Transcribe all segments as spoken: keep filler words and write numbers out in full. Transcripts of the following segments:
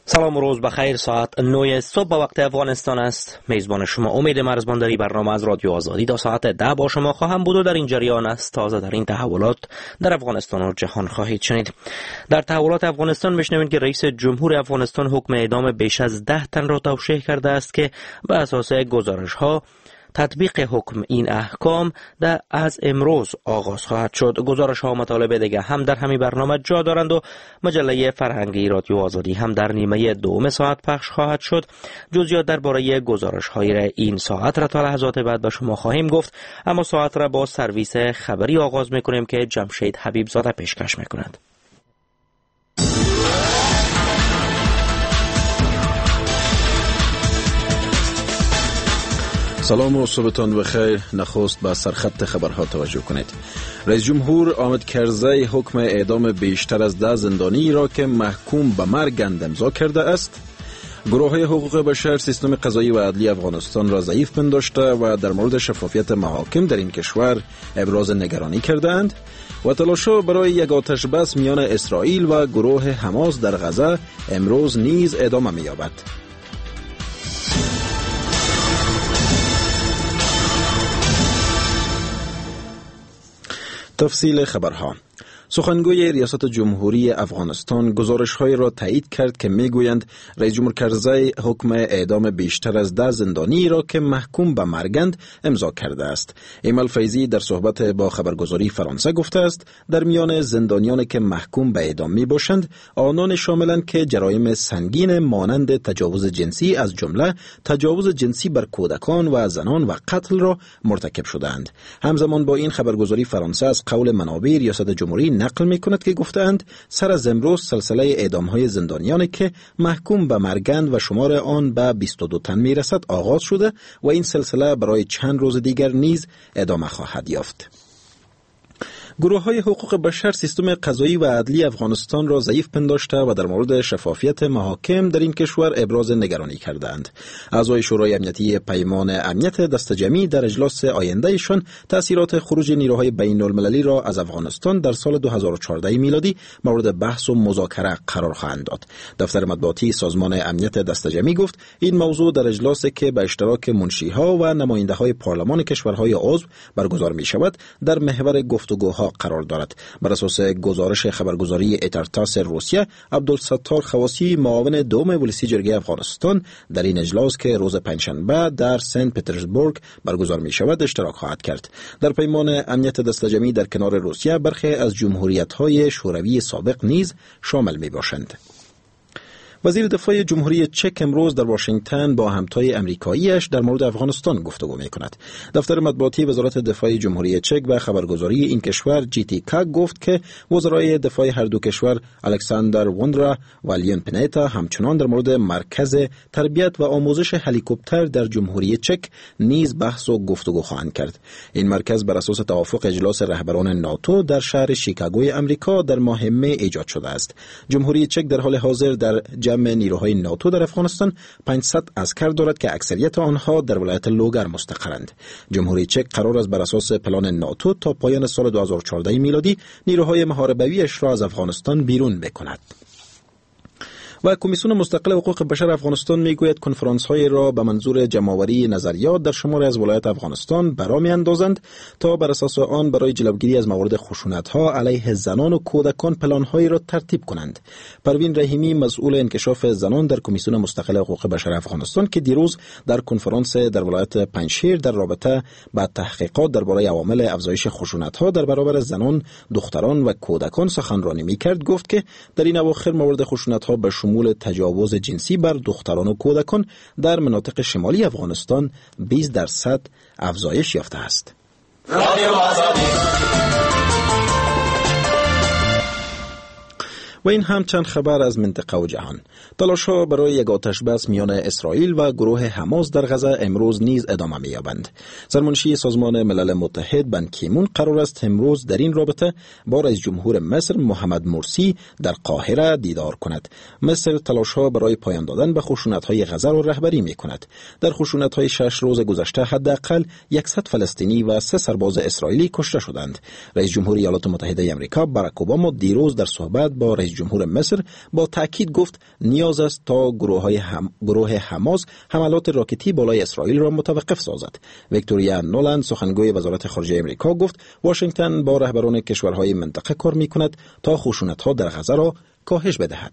سلام و روز بخیر. ساعت نه صبح به وقت افغانستان است. میزبان شما امید مرزبانداری برنامه از رادیو آزادی تا ساعت ده با شما خواهم بود و در این جریان است تازه در این تحولات در افغانستان و جهان خواهید شنید. در تحولات افغانستان میشنوید که رئیس جمهور افغانستان حکم اعدام بیش از ده تن را توشیح کرده است که به اساس گزارش ها تطبیق حکم این احکام در از امروز آغاز خواهد شد. گزارش ها و مطالب دیگه هم در همین برنامه جا دارند و مجله فرهنگی رادیو آزادی هم در نیمه دوم ساعت پخش خواهد شد. جزئیات درباره گزارش های این ساعت را تا لحظات بعد به شما خواهیم گفت، اما ساعت را با سرویس خبری آغاز میکنیم که جمشید حبیب زاده پیشکش میکند. سلام و صبحتان بخیر. نخست به سرخط خبرها توجه کنید. رئیس جمهور حامد کرزی حکم اعدام بیشتر از ده زندانی را که محکوم به مرگ امضا کرده است. گروه های حقوق بشر سیستم قضایی و عدلی افغانستان را ضعیف پنداشته و در مورد شفافیت محاکم در این کشور ابراز نگرانی کردند. و تلاش‌ها برای یک آتش بس میان اسرائیل و گروه حماس در غزه امروز نیز ادامه می‌یابد. تفصیل خبرها. سخنگوی ریاست جمهوری افغانستان گزارش‌های را تایید کرد که می‌گویند رئیس جمهور کرزی حکم اعدام بیشتر از ده زندانی را که محکوم به مرگند امضا کرده است. ایمل فیضی در صحبت با خبرگزاری فرانسه گفته است در میان زندانیانی که محکوم به اعدام می‌باشند آنان شاملند که جرایم سنگین مانند تجاوز جنسی از جمله تجاوز جنسی بر کودکان و زنان و قتل را مرتکب شدند. همزمان با این خبرگزاری فرانسه از قول منابع ریاست جمهوری نقل می کند که گفتند سر از امروز سلسله اعدام های زندانیانی که محکوم به مرگند و شمار آن به بیست و دو تن می رسد آغاز شده و این سلسله برای چند روز دیگر نیز ادامه خواهد یافت. گروه های حقوق بشر سیستم قضایی و عدلی افغانستان را ضعیف پنداشته و در مورد شفافیت محاکم در این کشور ابراز نگرانی کردند. اعضای شورای امنیتی پیمان امنیت دست جمعی در اجلاس آیندهشان تأثیرات خروج نیروهای بین المللی را از افغانستان در سال دو هزار و چهارده میلادی مورد بحث و مذاکره قرار خواهند داد. دفتر مطبوعاتی سازمان امنیت دست جمعی گفت این موضوع در اجلاسی که به اشتراک منشیها و نماینده‌های پارلمان کشورهای عضو برگزار می شود در محور گفتگوها قرار دارد. بر اساس گزارش خبرگزاری اترتاس روسیه، عبدالستار خواسی معاون دوم ولسی جرگه افغانستان در این اجلاس که روز پنجشنبه در سنت پترزبورگ برگزار می شود اشتراک خواهد کرد. در پیمان امنیت دست جمعی در کنار روسیه برخی از جمهوریت‌های شوروی سابق نیز شامل می باشند. وزیر دفاع جمهوری چک امروز در واشنگتن با همتای امریکاییش در مورد افغانستان گفتگو می‌کند. دفتر مطبوعاتی وزارت دفاع جمهوری چک و خبرگزاری این کشور جی تی کا گفت که وزرای دفاع هر دو کشور الکساندر وندرا و لیون پنیتا همچنان در مورد مرکز تربیت و آموزش هلیکوپتر در جمهوری چک نیز بحث و گفتگو خواهند کرد. این مرکز بر اساس توافق اجلاس رهبران ناتو در شهر شیکاگوی آمریکا در ماه می ایجاد شده است. جمهوری چک در حال حاضر در جمع نیروهای ناتو در افغانستان پانصد عسکر دارد که اکثریت آنها در ولایت لوگر مستقرند. جمهوری چک قرار است بر اساس پلان ناتو تا پایان سال دو هزار و چهارده میلادی نیروهای محاربه‌ایش را از افغانستان بیرون بکند. و کمیسیون مستقل حقوق بشر افغانستان میگوید کنفرانس های را به منظور جمع‌آوری نظریات در شماری از ولایات افغانستان برا میاندازند تا بر اساس آن برای جلوگیری از موارد خشونت ها علیه زنان و کودکان پلان هایی را ترتیب کنند. پروین رحیمی مسئول انکشاف زنان در کمیسیون مستقل حقوق بشر افغانستان که دیروز در کنفرانس در ولایت پنجشیر در رابطه با تحقیقات درباره عوامل افزایش خشونت ها در برابر زنان، دختران و کودکان سخنرانی میکرد گفت که در این اواخر موارد خشونت ها به شمول تجاوز جنسی بر دختران و کودکان در مناطق شمالی افغانستان بیست درصد افزایش یافته است. و این هم چند خبر از منطقه و جهان. تلاش‌ها برای یک آتش بس میان اسرائیل و گروه حماس در غزه امروز نیز ادامه می‌یابند. سرمنشی سازمان ملل متحد بن کی مون قرار است امروز در این رابطه با رئیس جمهور مصر محمد مرسی در قاهره دیدار کند. مصر تلاش‌ها برای پایان دادن به خشونت‌های غزه را رهبری می‌کند. در خشونت‌های شش روز گذشته حداقل صد فلسطینی و سه سرباز اسرائیلی کشته شدند. رئیس جمهور ایالات متحده آمریکا باراک اوباما دیروز در صحبت با رئیس رئیس جمهور مصر با تأکید گفت نیاز است تا گروه های هم... گروه حماس حملات راکتی بالای اسرائیل را متوقف سازد. ویکتوریا نولند سخنگوی وزارت خارجه امریکا گفت واشنگتن با رهبران کشورهای منطقه کار می‌کند تا خشونت‌ها در غزه را کاهش بدهد.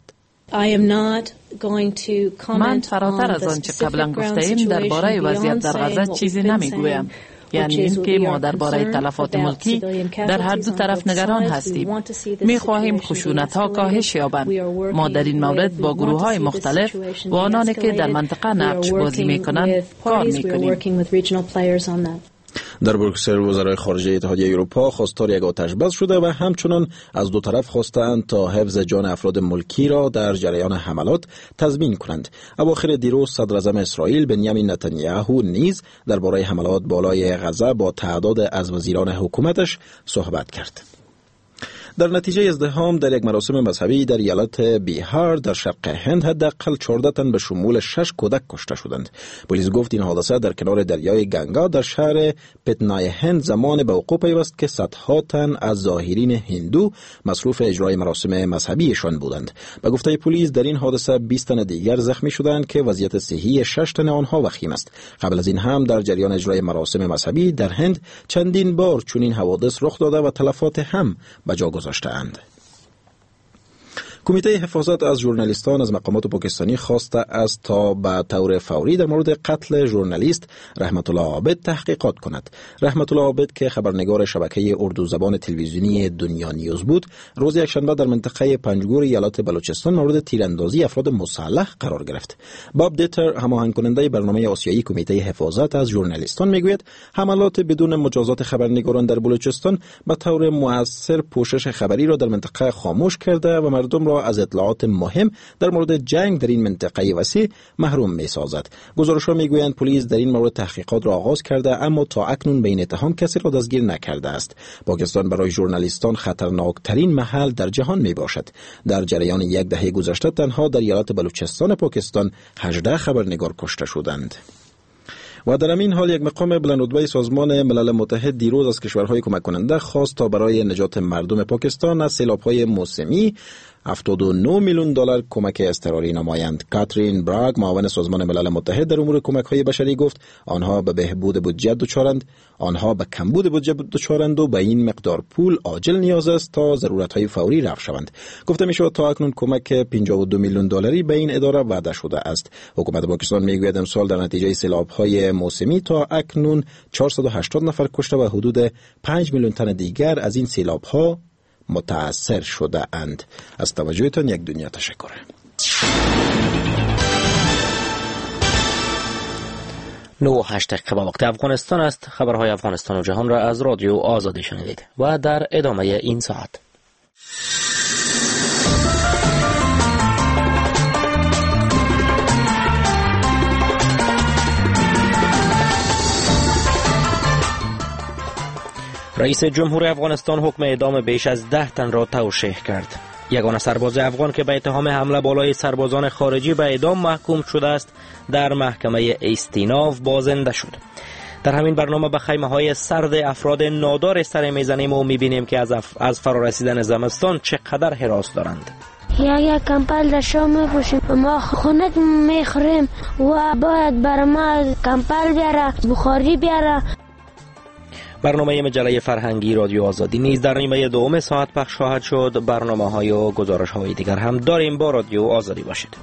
من فراتر از آنچه قبلا گفته‌ایم درباره وضعیت در غزه چیزی نمیگویم. یعنی اینکه ما درباره تلفات ملکی در هر دو طرف نگران هستیم. می خواهیم خشونت‌ها کاهش یابند. ما در این مورد با گروه‌های مختلف و آنانی که در منطقه نقش بازی می‌کنند کار می‌کنیم. در بروکسل وزرای خارجه اتحادیه اروپا خواستار یک آتش بس شده و همچنان از دو طرف خواستند تا حفظ جان افراد ملکی را در جریان حملات تضمین کنند. اواخر دیروز صدر اعظم اسرائیل بنیامین نتانیاهو نیز درباره حملات بالای غزه با تعداد از وزیران حکومتش صحبت کرد. در نتیجه ازدحام در یک مراسم مذهبی در ایالت بیهار در شرق هند حداقل چهارده تن به شمول شش کودک کشته شدند. پلیس گفت این حادثه در کنار دریای گنگا در شهر پتنای هند زمان به وقوع پیوست که صدها تن از ظاهرین هندو مصروف اجرای مراسم مذهبیشان بودند. به گفته پلیس در این حادثه بیست تن دیگر زخمی شدند که وضعیت صحی شش تن آنها وخیم است. قبل از این هم در جریان اجرای مراسم مذهبی در هند چندین بار چنین حوادث رخ داده و تلفات هم به جا گذاشته‌اند. کمیته حفاظت از ژورنالیستان از مقامات پاکستانی خواسته است تا به طور فوری در مورد قتل ژورنالیست رحمت الله عابد تحقیقات کند. رحمت الله عابد که خبرنگار شبکه اردو زبان تلویزیونی دنیا نیوز بود، روز یکشنبه در منطقه پنجگور ایالت بلوچستان مورد تیراندازی افراد مسلح قرار گرفت. باب دیتر، هماهنگ کننده برنامه آسیایی کمیته حفاظت از ژورنالیستان، میگوید حملات بدون مجازات خبرنگاران در بلوچستان به طور مؤثر پوشش خبری را در منطقه خاموش کرده و مردم را از اطلاعات مهم در مورد جنگ در این منطقه وسیع محروم می سازد. گزارش‌ها میگویند پلیس در این مورد تحقیقات را آغاز کرده اما تا اکنون به این اتهام کسی را دستگیر نکرده است. پاکستان برای ژورنالیستان خطرناکترین محل در جهان می باشد. در جریان یک دهه گذشته تنها در ایالت بلوچستان پاکستان هجده خبرنگار کشته شدند. و در این حال یک مقام بلندرتبه سازمان ملل متحد دیروز از کشورهای کمک کننده خواست تا برای نجات مردم پاکستان از سیلاب‌های موسمی هفتاد و نه میلیون دلار کمک اضطراری نمایند. کاترین براگ، معاون سازمان ملل متحد در امور کمک‌های بشری، گفت آنها به بهبود بودجه دچارند، آنها به کمبود بودجه دچارند و به این مقدار پول عاجل نیاز است تا ضرورت‌های فوری رفع شوند. گفته می‌شود تا اکنون کمک پنجاه و دو میلیون دلاری به این اداره وعده شده است. حکومت پاکستان می‌گوید امسال در نتیجه سیلاب‌های موسمی تا اکنون چهارصد و هشتاد نفر کشته و حدود پنج میلیون تن دیگر از این سیلاب‌ها متأثر شده اند. از توجهتان یک دنیا تشکر. نه و هشت دقیقه وقت افغانستان است. خبرهای افغانستان و جهان را از رادیو آزادی شنیدید و در ادامه این ساعت رئیس جمهور افغانستان حکم اعدام بیش از ده تن را توشیح کرد. یگانه سرباز افغان که به اتهام حمله بالای سربازان خارجی به اعدام محکوم شده است در محکمه استیناف بازنده شد. در همین برنامه به خیمه های سرد افراد نادار سر میزنیم و میبینیم که از, اف... از فرارسیدن زمستان چقدر هراس دارند. یا یا کمپل در شام میپوشیم، ما خونت میخوریم و باید برای ما کمپل بیاره، بخاری بیاره. برنامه مجله فرهنگی رادیو آزادی نیز در نیمه دوم ساعت پخش خواهد شد. برنامه های و گزارش های دیگر هم داریم. با رادیو آزادی باشید.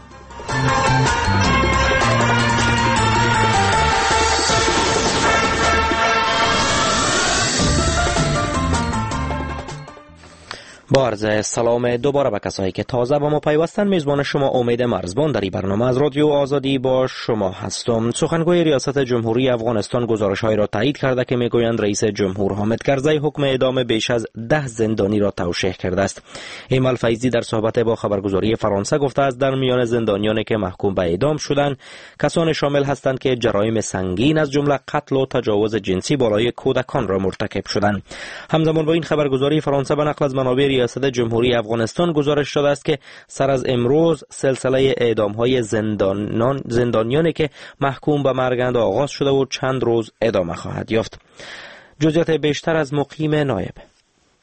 با عرض سلام دوباره به کسایی که تازه با ما پیوستن، میزبان شما امید مرزبان در این برنامه از رادیو آزادی با شما هستم. سخنگوی ریاست جمهوری افغانستان گزارش‌هایی را تایید کرده که میگویند رئیس جمهور حامد کرزی حکم اعدام بیش از ده زندانی را توشیح کرده است. ایمال فیضی در صحبت با خبرگزاری فرانسه گفته است در میان زندانیانی که محکوم به اعدام شدند کسانی شامل هستند که جرایم سنگین از جمله قتل و تجاوز جنسی بالای کودکان را مرتکب شدند. همزمان با این خبرگزاری فرانسه به نقل از منابع ریاست جمهوری افغانستان گزارش داده است که سر از امروز سلسله اعدام‌های زندانیان زندانیانی که محکوم به مرگند آغاز شده و چند روز ادامه خواهد یافت. جزئیات بیشتر از مقیم نایب.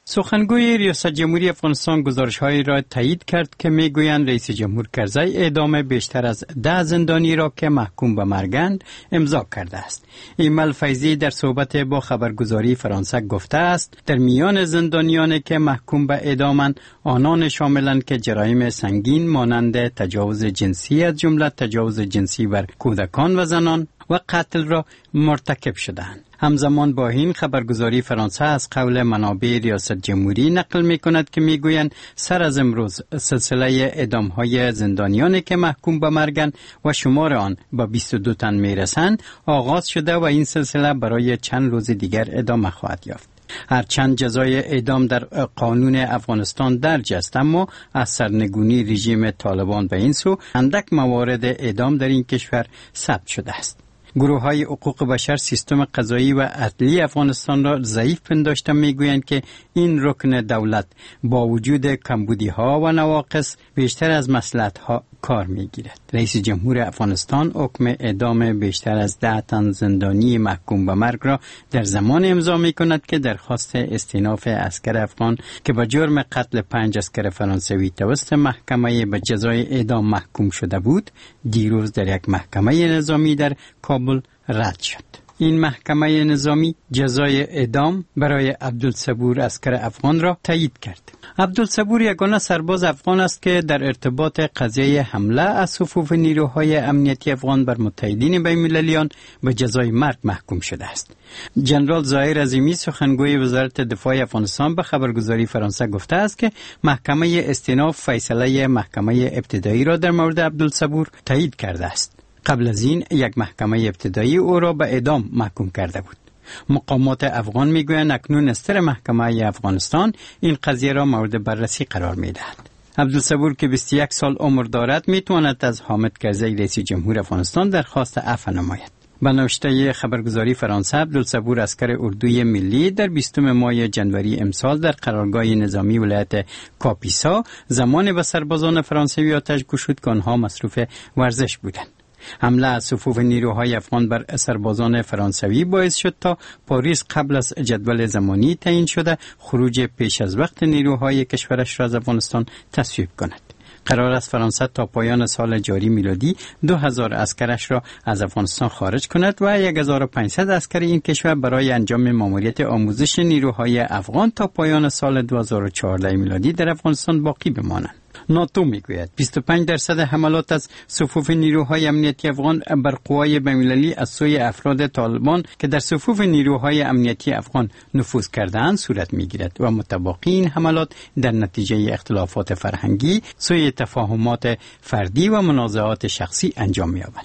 سخنگوی ریاست جمهوری افغانستان گزارش‌هایی را تایید کرد که می‌گویند رئیس جمهور کرزی اعدام بیشتر از ده زندانی را که محکوم به مرگند امضا کرده است. ایمل فیضی در صحبت با خبرگزاری فرانسه گفته است در میان زندانیانی که محکوم به اعدامند آنان شاملند که جرایم سنگین مانند تجاوز جنسی از جمله تجاوز جنسی بر کودکان و زنان و قتل را مرتکب شدند. همزمان با این خبرگزاری فرانسه از قول منابع ریاست جمهوری نقل می کند که می گویند سر از امروز سلسله اعدام های زندانیانی که محکوم به مرگند و شمار آن به بیست و دو تن می رسند آغاز شده و این سلسله برای چند روز دیگر ادامه خواهد یافت. هرچند جزای اعدام در قانون افغانستان درج است، اما از سرنگونی رژیم طالبان به این سو اندک موارد اعدام در این کشور ثبت شده است. گروه های حقوق بشر سیستم قضایی و عدلی افغانستان را ضعیف پنداشته میگویند که این رکن دولت با وجود کمبودی ها و نواقص بیشتر از مصلحت ها کار میگیرد. رئیس جمهور افغانستان حکم اعدام بیشتر از ده تن زندانی محکوم به مرگ را در زمان امضا می کند که درخواست استئناف عسکر افغان که به جرم قتل پنج عسکر فرانسوی توسط محکمه به جزای اعدام محکوم شده بود دیروز در یک محکمه نظامی در کابل رد شد. این محکمه نظامی جزای اعدام برای عبدالصبور عسکر افغان را تایید کرد. عبدالصبور یگانه سرباز افغان است که در ارتباط قضیه حمله از صفوف نیروهای امنیتی افغان بر متحدین بین‌المللیان به جزای مرگ محکوم شده است. جنرال ظاهر عظیمی سخنگوی وزارت دفاع افغانستان به خبرگزاری فرانسه گفته است که محکمه استئناف فیصله محکمه ابتدایی را در مورد عبدالصبور تایید کرده است. قبل از این یک محکمه ابتدایی او را به اعدام محکوم کرده بود. مقامات افغان میگویند اکنون استر محکمه افغانستان این قضیه را مورد بررسی قرار میدهد. عبدالصبور که بیست و یک سال عمر دارد میتواند از حامد کرزی رئیس جمهور افغانستان درخواست عفو نماید. به نوشته خبرگزاری فرانسه عبدالصبور عسکر اردوی ملی در بیستم ماه جنوری امسال در قرارگاه نظامی ولایت کاپیسا زمان به سربازان فرانسوی آتش گشود که آنها مصروف ورزش بودند. حمله از صفوف نیروهای افغان بر سربازان فرانسوی باعث شد تا پاریس قبل از جدول زمانی تعیین شده خروج پیش از وقت نیروهای کشورش را از افغانستان تصویب کند. قرار است فرانسه تا پایان سال جاری میلادی دو هزار عسکرش را از افغانستان خارج کند و هزار و پانصد عسکر این کشور برای انجام ماموریت آموزش نیروهای افغان تا پایان سال دو هزار و چهارده میلادی در افغانستان باقی بمانند. ناتو میگوید بیست و پنج درصد حملات از صفوف نیروهای امنیتی افغان بر قوای بین‌المللی از سوی افراد طالبان که در صفوف نیروهای امنیتی افغان نفوذ کرده‌اند صورت میگیرد و متباقی این حملات در نتیجه اختلافات فرهنگی، سوء تفاهمات فردی و منازعات شخصی انجام می‌یابند.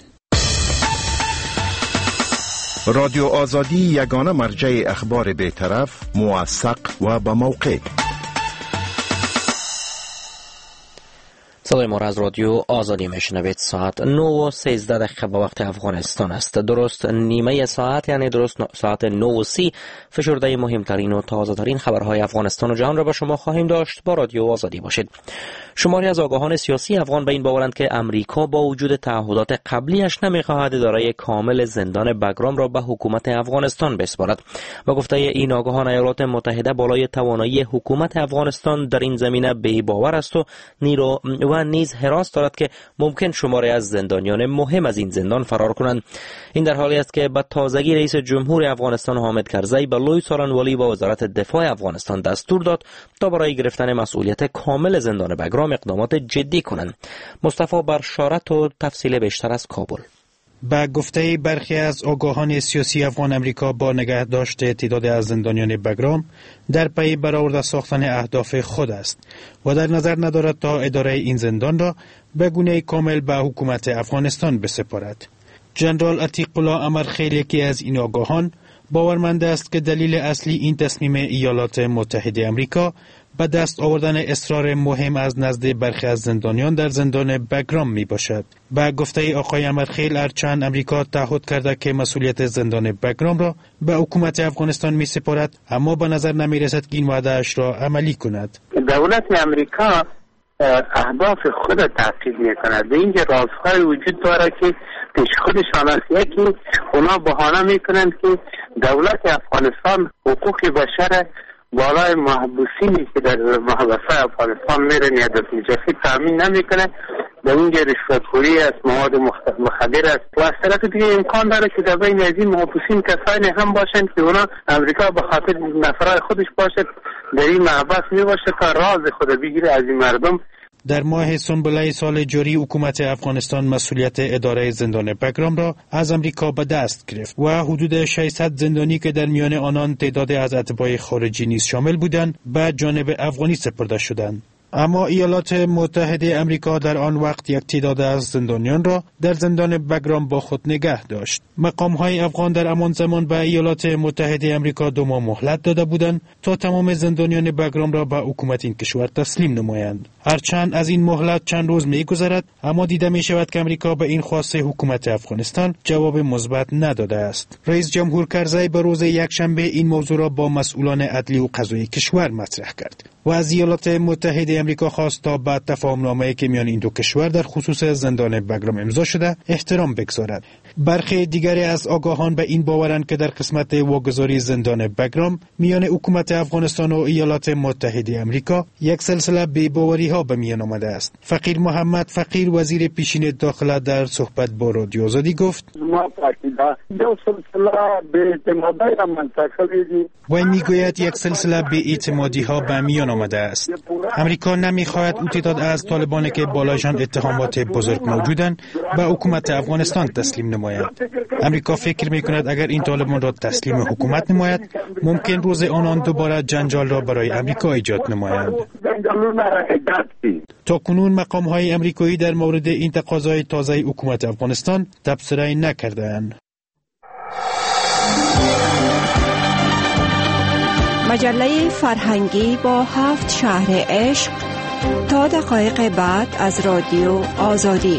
رادیو آزادی یگانه مرجع اخبار بی‌طرف، موثق و با موقع. صدای ما را از رادیو آزادی میشنوید. ساعت نه و سیزده دقیقه به وقت افغانستان است. درست نیمه ساعت، یعنی درست ساعت نه و سی، فشرده مهمترین و تازه ترین خبرهای افغانستان و جهان را به شما خواهیم داشت. با رادیو آزادی باشید. شماری از آگاهان سیاسی افغان به این باورند که امریکا با وجود تعهدات قبلیش نمیخواهد اداره کامل زندان بگرام را به حکومت افغانستان بسپارد. با گفته این آگاهان ایالات متحده بالای توانایی حکومت افغانستان در این زمینه بی باور است و نیرو و نیز حراس دارد که ممکن شماری از زندانیان مهم از این زندان فرار کنند. این در حالی است که به تازگی رئیس جمهور افغانستان حامد کرزی به لوی سارنوالی و وزارت دفاع افغانستان دستور داد تا برای گرفتن مسئولیت کامل زندان بگرام اقدامات جدی کنند. مصطفی برشارت و تفصیل بیشتر از کابل. با گفته برخی از آگاهان سیاسی افغان، امریکا با نگهداشت تعداد از زندانیان بگرام در پی برآورده ساختن اهداف خود است و در نظر ندارد تا اداره این زندان را به گونه کامل به حکومت افغانستان بسپارد. جنرال عتیق الله امرخیل، یکی از این آگاهان، باورمند است که دلیل اصلی این تصمیم ایالات متحده امریکا به دست آوردن اصرار مهم از نزد برخی از زندانیان در زندان بگرام می باشد. با گفته آقای امرخیل، هرچند امریکا تعهد کرده که مسئولیت زندان بگرام را به حکومت افغانستان می سپارد، اما به نظر نمی رسد که این وعده اش را عملی کند. دولت امریکا اهداف خود تحقیق می کند. به اینجا رازهای وجود داره که پیش خودشان است. یکی اونا بهانه می کنند که دولت افغانستان حقوق بشر بالای محبوسینی که در محبسه افغانستان میرن یا در جفی تامین نمیکنه. در اینجا رشوتخوری است، مواد مخدر است و از طرف دیگه امکان داره که در بین از این محبوسین کسانی هم باشند که اونا امریکا به خاطر نفرای خودش باشد در این محبس می باشه تا راز خود بگیره از این مردم. در ماه سنبله سال جاری حکومت افغانستان مسئولیت اداره زندان بگرام را از امریکا به دست گرفت و حدود ششصد زندانی که در میان آنان تعداد از اتباع خارجی نیز شامل بودند به جانب افغانی سپرده شدند. اما ایالات متحده امریکا در آن وقت یک تعداد از زندانیان را در زندان بگرام با خود نگه داشت. مقام‌های افغان در همان زمان به ایالات متحده امریکا دو ماه مهلت داده بودند تا تمام زندانیان بگرام را به حکومت این کشور تسلیم نمایند. هرچند از این مهلت چند روز می‌گذرد، اما دیده می‌شود که امریکا به این خواسته حکومت افغانستان جواب مثبت نداده است. رئیس جمهور کرزی به روز یکشنبه این موضوع را با مسئولان عدلی و قضایی کشور مطرح کرد و از ایالات متحده امریکا خواست تا به تفاهم‌نامه‌ای که میان این دو کشور در خصوص زندان بگرام امضا شده احترام بگذارد. برخی دیگری از آگاهان به این باورند که در قسمت واگذاری زندان بگرام میان حکومت افغانستان و ایالات متحده امریکا یک سلسله بی‌باوری‌ها به میان آمده است. فقیر محمد فقیر وزیر پیشین داخله در صحبت با رادیو آزادی گفت: ما پاکیده دو سلسله بی‌اعتمادی را منتقل کردیم. وی میگوید یک سلسله بی‌اعتمادی‌ها به میان آمده است. امریکا نمیخواهد او تعداد از طالبانی که بالایشان اتهامات بزرگ موجودند به حکومت افغانستان تسلیم نماید. امریکا فکر میکند اگر این طالبان را تسلیم حکومت نماید ممکن روز آنان دوباره جنجال را برای امریکا ایجاد نمایند. تا کنون مقام های امریکایی در مورد این تقاضای تازه حکومت افغانستان تبصره نکردند. مجله فرهنگی با هفت شهر عشق تا دقایق بعد از رادیو آزادی.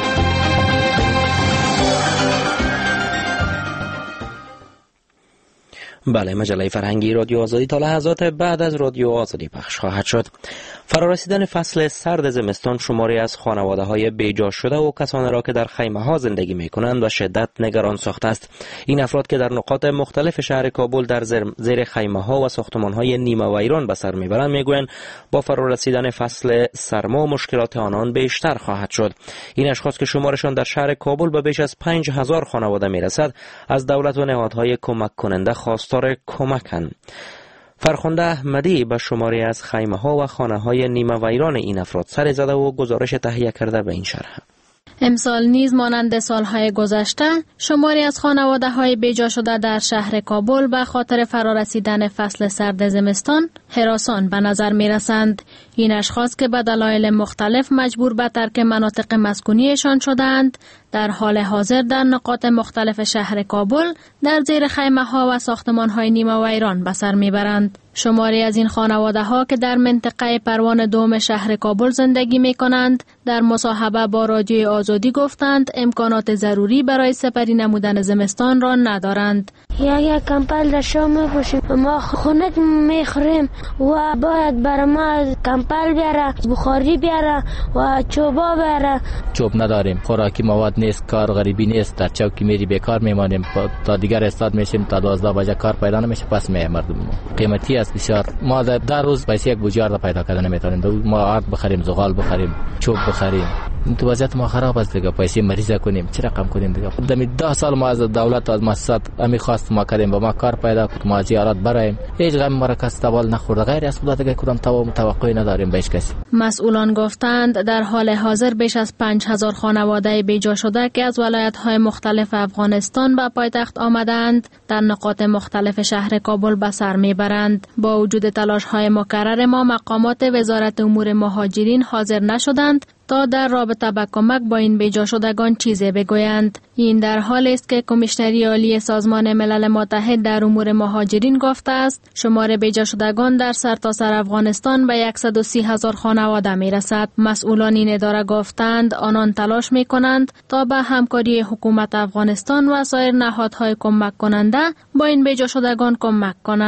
بله، مجله فرهنگی رادیو آزادی تا لحظات بعد از رادیو آزادی پخش خواهد شد. فرارسیدن فصل سرد زمستان شماری از خانواده های بیجا شده و کسانی را که در خیمه ها زندگی می کنند و شدت نگران ساخته است. این افراد که در نقاط مختلف شهر کابل در زیر خیمه ها و ساختمان های نیمه ویران به سر می برند می گویند با فرارسیدن فصل سرما مشکلات آنان بیشتر خواهد شد. این اشخاص که شمارشان در شهر کابل به بیش از پنج هزار خانواده می رسد از دولت و نهادهای کمک کننده خواستار کمکند. فرخنده احمدی به شماری از خیمه ها و خانه های نیمه ویران این افراد سر زده و گزارش تهیه کرده به این شرح. امسال نیز مانند سالهای گذشته شماری از خانواده‌های بیجا شده در شهر کابل به خاطر فرارسیدن فصل سرد زمستان هراسان به نظر می‌رسند. این اشخاص که به دلایل مختلف مجبور به ترک مناطق مسکونیشان شدند در حال حاضر در نقاط مختلف شهر کابل در زیر خیمه‌ها و ساختمان‌های نیمه ویران به سر می‌برند. شماری از این خانواده‌ها که در منطقه پروان دوم شهر کابل زندگی می‌کنند در مصاحبه با رادیو آزادی گفتند امکانات ضروری برای سپری نمودن زمستان را ندارند. یا یک کمپل در شام می‌پوشیم، ما خنک می‌خوریم و باید برای ما کمپل بیاره، بخاری بیاره و چوبا بیاره. چوب نداریم، خوراکی مواد نیست، کار غریبی نیست، در چوکی میری بیکار میمانیم تا دیگر استاد میشیم تا دوازده بجه کار پیدا نمیشه. پس می مردم قیمتی است بسیار. ما در ده روز پیسه یک بوجیار را پیدا کردن نمیتونیم. ما آرد بخریم، زغال بخریم، چوب بخریم. این تو وضعیت ما خراب است دیگه. پیسه مریض کنیم چه رقم کنیم دیگه. دمی ده سال ما از دولت و از مؤسسات امی خواست ما کردیم و ما کار پیدا کنیم، ما زیارت برایم، هیچ غم ما را کس تبال نخورده. غیر از خدا دیگه کدام توقعی نداریم به هیچ کسی. مسئولان گفتند در حال حاضر بیش از پنج هزار خانواده بیجا شده که از ولایت‌های مختلف افغانستان به پایتخت آمدند در نقاط مختلف شهر کابل به سر میبرند. با وجود تلاش‌های مکرر ما مقامات وزارت امور مهاجرین حاضر نشدند تا در رابطه با کمک با این بیجا شدگان چیزی بگویند. این در حالی است که کمیشنری عالی سازمان ملل متحد در امور مهاجرین گفته است شمار بیجا شدگان در سرتاسر سر افغانستان به صد و سی هزار خانواده می رسد. مسئولان این اداره گفتند آنان تلاش می کنند تا به همکاری حکومت افغانستان و سایر نهادهای کمک کننده با این بیجا شدگان کمک کنند.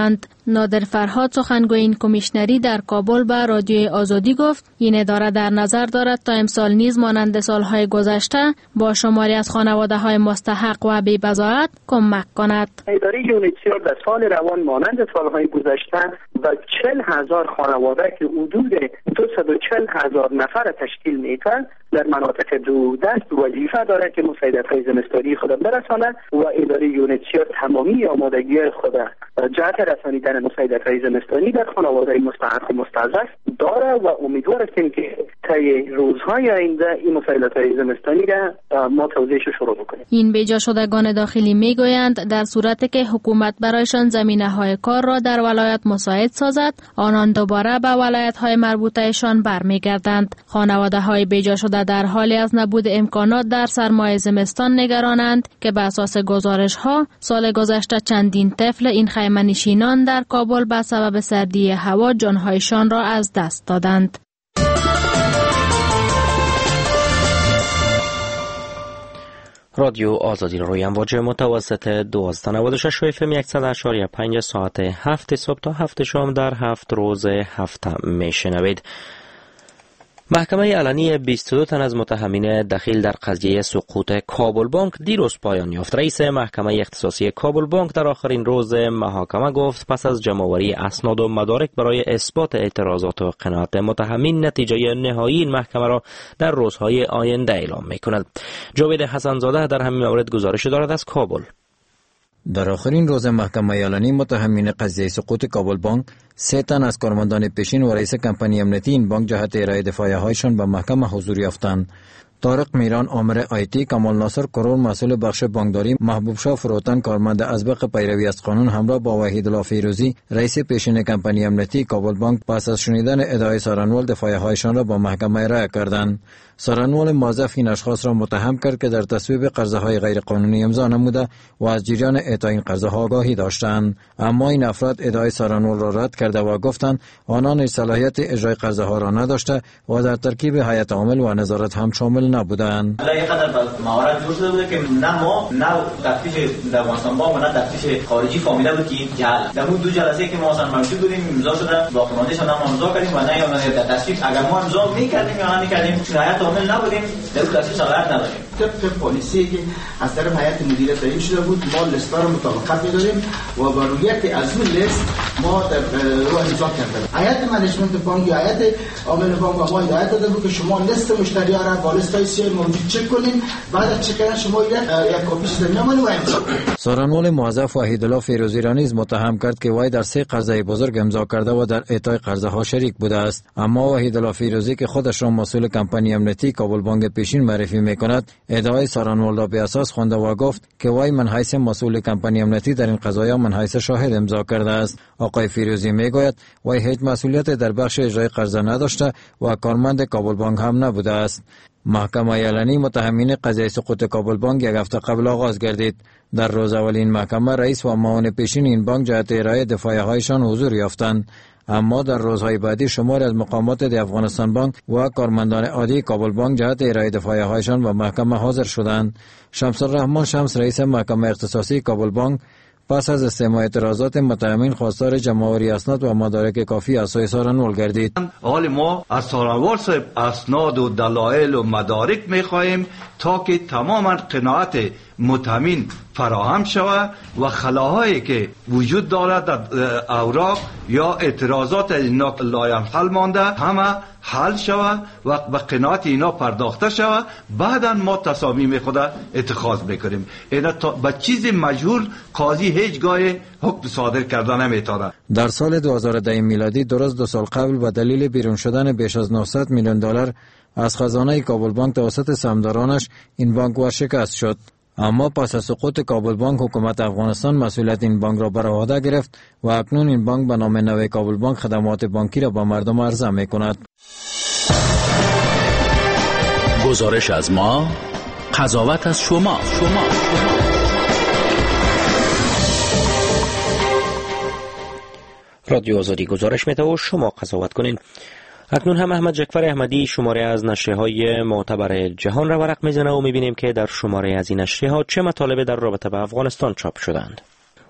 نادر فرهاد سخنگوی این کمیشنری در کابل به رادیوی آزادی گفت این اداره در نظر دارد تا امسال نیز مانند سالهای گذشته با شماری از خانواده های مستحق و بی‌بضاعت کمک کند. اداره یونیسیار در سال روان مانند سالهای گذشته و چهل هزار خانواده که حدود دویست و چهل هزار نفر تشکیل می‌کنند در مناطق دوردست وظیفه دارد که مساعدت‌های زمستانی خود برساند و اداره یونیسیار تمامی آمادگی خود جهت رسانیدن مساعدت‌های زمستانی در خانواده مستحق و مستضعف دارد و امیدوار هستیم که طی روزهای آینده این مساعدت‌های زمستانی را ما توزیعش شروع بکنیم. این بیجا شدگان داخلی میگویند در صورتی که حکومت برایشان زمینه‌های کار را در ولایت مساعد سازد، آنان دوباره به ولایت‌های مربوطه‌شان برمیگردند. خانواده‌های بیجا شده در حالی از نبود امکانات در سرمای زمستان نگرانند که به اساس گزارش‌ها سال گذشته چندین طفل این خیمه‌نشینان در کابل به سبب سردی هوا جان‌هایشان را از دست دادند. رادیو آزادی روی امواج متوسط دویست و نود و شش اف ام صد و اشاری پنج ساعت هفت صبح تا هفت شام در هفت روز هفته میشنوید. محکمه علنی بیست و دو تن از متهمین دخیل در قضیه سقوط کابل بانک دیروز پایان یافت. رئیس محکمه اختصاصی کابل بانک در آخرین روز محاکمه گفت پس از جمع‌آوری اسناد و مدارک برای اثبات اعتراضات و قناعت متهمین نتیجه نهایی این محکمه را در روزهای آینده اعلام می‌کند. جاوید حسن‌زاده در همین مورد گزارش دارد از کابل. در آخرین روز محکمه علنی متهمین قضیه سقوط کابل بانک سه تن از کارمندان پیشین و رئیس کمپانی امنیتی این بانک جهت ارائه دفاعیه هایشان به محکمه حضور یافتند. طارق میران آمر آیتی، کمال ناصر کرور مسئول بخش بانکداری، محبوب شاه فروتن کارمند ازبق پیروی از قانون همراه با وحید الله فیروزی رئیس پیشین کمپانی امنیتی کابل بانک پس از شنیدن ادعای سارنوال دفاعیه هایشان را با محکمه ارائه کردند. سارنوال موظف این اشخاص را متهم کرد که در تصویب قرضه های غیر قانونی امضا نموده و از جریان اعطای این قرضه ها آگاهی داشتند، اما این افراد ادعای سارنوال را رد کرده و گفتند آنان صلاحیت اجرای قرضه ها را نداشته و در ترکیب هیئت عامل و نظارت هم شامل نبودند. حالا یک قدر موارد جور شده بوده که نه ما نه تفتیش در افغانستان با و نه تفتیش خارجی فهمیده بود که این جعل در اون دو جلسه که ما اصلا موجود بودیم امضا شده با خانواده‌اش هم امضا کردیم و نه یا در تصویب اگر ما امضا می‌کردیم یا نمی‌کردیم هیئت عامل نبودیم در اون تصویب صلاحیت نداشتیم. طبق پالیسی که از طرف هیئت مدیره تعیین شده بود ما لیست را مطابقت می‌دادیم و با رویت از اون لیست ما در رو امضا کردیم. هیئت منیجمنت بانک یا هیئت عامل بانک ما هدایت داده بود که شما لیست مشتری‌ها را با لیست‌های سیر موجود چک کنین، بعد از چک کردن شما یک کپی شده می‌مونه و امضا کنید. سارنوال موظف وحید الله فیروزی را نیز متهم کرد که وی در سه قرضه بزرگ امضا کرده و در اعطای قرضه ها شریک بوده است، اما وحید الله فیروزی که خودش را مسئول کمپانی امنیتی کابل بانک پیشین معرفی می‌کند ادعای سارنوال را به اساس خوانده و گفت که وی من حیث مسئول کمپانی امنیتی در این قضایا من حیث شاهد امضا کرده است. آقای فیروزی میگوید وی هیچ مسئولیت در بخش اجرای قرضه نداشته و کارمند کابل بانک هم نبوده است. محکمه علنی متهمین قضیه سقوط کابل بانک یک هفته قبل آغاز گردید. در روز اول این محکمه رئیس و معاون پیشین این بانک جهت ارائه دفاعیه هایشان حضور یافتند، اما در روزهای بعدی شماری از مقامات دی افغانستان بانک و کارمندان عادی کابل بانک جهت ارائه دفاعیه هایشان به محکمه حاضر شدند. شمس الرحمن شمس رئیس محکمه اختصاصی کابل بانک پس از استماع اعتراضات متهمین خواستار جمع‌آوری اسناد و مدارک کافی از سوی سارنوال گردید. حال ما از سارنوال صاحب اسناد و دلایل و مدارک می‌خواهیم تا که تماما قناعت متهمین فراهم شود و خلاهایی که وجود دارد در اوراق یا اعتراضات اینا لاینحل مانده همه حل شود و به قناعت اینا پرداخته شود، بعدا ما تصامیم خود اتخاذ میکنیم. اینا به چیز مجهول قاضی هیچگاه حکم صادر کرده نمیتونه. در سال دو هزار و ده میلادی درست دو سال قبل به دلیل بیرون شدن بیش از نهصد میلیون دلار از خزانه کابل بانک توسط سهامدارانش این بانک ورشکست شد، اما پس از سقوط کابل بانک حکومت افغانستان مسئولیت این بانک را بر عهده گرفت و اکنون این بانک به نام نو کابل بانک خدمات بانکی را به مردم عرضه میکند. گزارش از ما، قضاوت از شما. شما رادیو آزادی گزارش میده و شما قضاوت کنین. اکنون هم احمد جعفر احمدی شماره از نشریه‌های معتبر جهان را ورق میزنه و میبینیم که در شماره از این نشریه‌ها چه مطالب در رابطه با افغانستان چاپ شدند.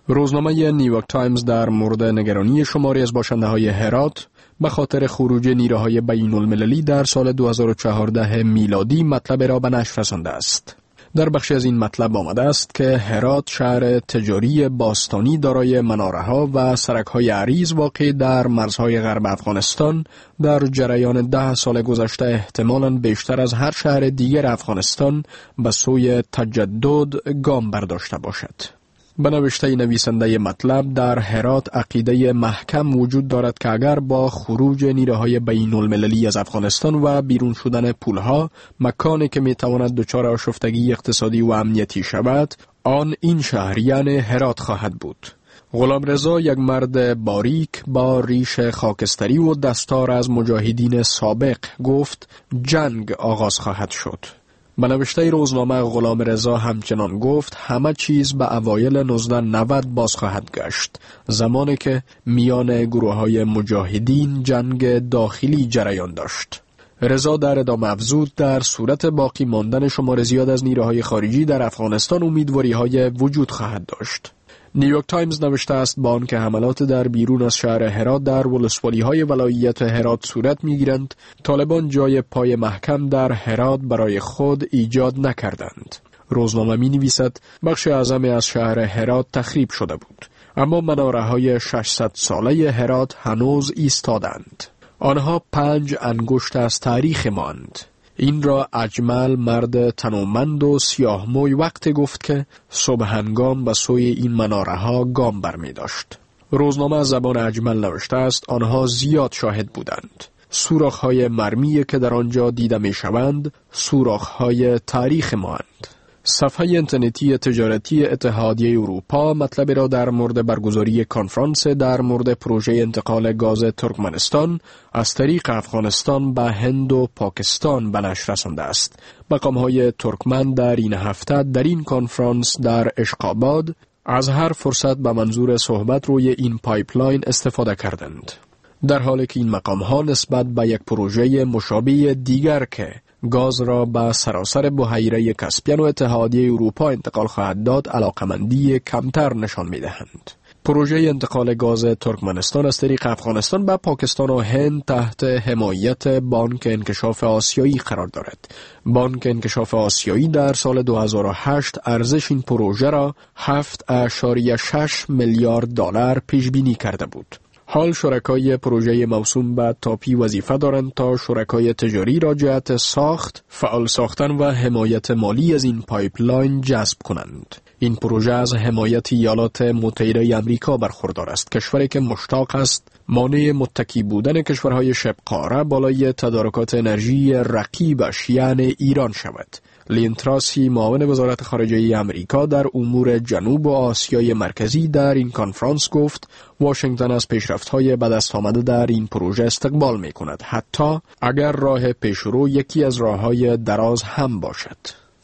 روزنامه نیویورک تایمز در مورد نگرانی شماری از باشنده های هرات به خاطر خروج نیروهای بین المللی در سال دو هزار و چهارده میلادی مطلب را به نشر رسانده است. در بخشی از این مطلب آمده است که هرات شهر تجاری باستانی دارای مناره‌ها و سرک‌های عریض واقع در مرزهای غرب افغانستان در جریان ده سال گذشته احتمالاً بیشتر از هر شهر دیگر افغانستان به سوی تجدد گام برداشته باشد. به نوشته نویسنده مطلب، در هرات عقیده محکم وجود دارد که اگر با خروج نیروهای بین المللی از افغانستان و بیرون شدن پولها مکانی که میتواند دچار آشفتگی اقتصادی و امنیتی شود، آن این شهر یعنی هرات خواهد بود. غلامرضا، یک مرد باریک با ریش خاکستری و دستار از مجاهدین سابق، گفت جنگ آغاز خواهد شد. به نوشته روزنامه غلامرضا همچنان گفت همه چیز به اوایل هزار و نهصد و نود باز خواهد گشت، زمانی که میان گروه های مجاهدین جنگ داخلی جریان داشت. رضا در ادامه افزود در صورت باقی ماندن شمار زیاد از نیروهای خارجی در افغانستان امیدواری های وجود خواهد داشت. نیویورک تایمز نوشته است با آنکه حملات در بیرون از شهر هرات در ولسوالی های ولایت هرات صورت میگیرند، طالبان جای پای محکم در هرات برای خود ایجاد نکردند. روزنامه می نویسد بخش اعظم از شهر هرات تخریب شده بود، اما مناره های ششصد ساله هرات هنوز ایستادند. آنها پنج انگشت از تاریخ ماند. این را اجمل، مرد تنومند و سیاه موی، وقت گفت که صبح هنگام به سوی این مناره ها گام برمی داشت. روزنامه از زبان اجمل نوشته است آنها زیاد شاهد بودند. سوراخ های مرمی که در آنجا دیده می شوند سوراخ های تاریخ ماند. صفحه اینترنتی تجارتی اتحادیه اروپا مطلب را در مورد برگزاری کنفرانس در مورد پروژه انتقال گاز ترکمنستان از طریق افغانستان به هند و پاکستان به نشر رسانده است. مقام‌های ترکمن در این هفته در این کنفرانس در اشقاباد از هر فرصت به منظور صحبت روی این پایپلاین استفاده کردند، در حالی که این مقام‌ها نسبت به یک پروژه مشابه دیگر که گاز را به سراسر بحیره کاسپین و اتحادیه اروپا انتقال خواهد داد علاقمندی کمتر نشان می‌دهند. پروژه انتقال گاز ترکمنستان از طریق افغانستان به پاکستان و هند تحت حمایت بانک انکشاف آسیایی قرار دارد. بانک انکشاف آسیایی در سال دو هزار و هشت ارزش این پروژه را هفت اشاریه شش میلیارد دلار پیش بینی کرده بود. حال شرکای پروژه موسوم به تاپی وظیفه دارند تا شرکای تجاری را جهت ساخت، فعال ساختن و حمایت مالی از این پایپلاین جذب کنند. این پروژه از حمایت ایالات متحده آمریکا برخوردار است، کشوری که مشتاق است مانع متکی بودن کشورهای شبه قاره بالای تدارکات انرژی رقیبش یعنی ایران شود. لین تراسی، معاون وزارت خارجه آمریکا در امور جنوب و آسیای مرکزی، در این کنفرانس گفت واشنگتن از پیشرفت‌های به دست آمده در این پروژه استقبال می‌کند، حتی اگر راه پیشرو یکی از راه‌های دراز هم باشد.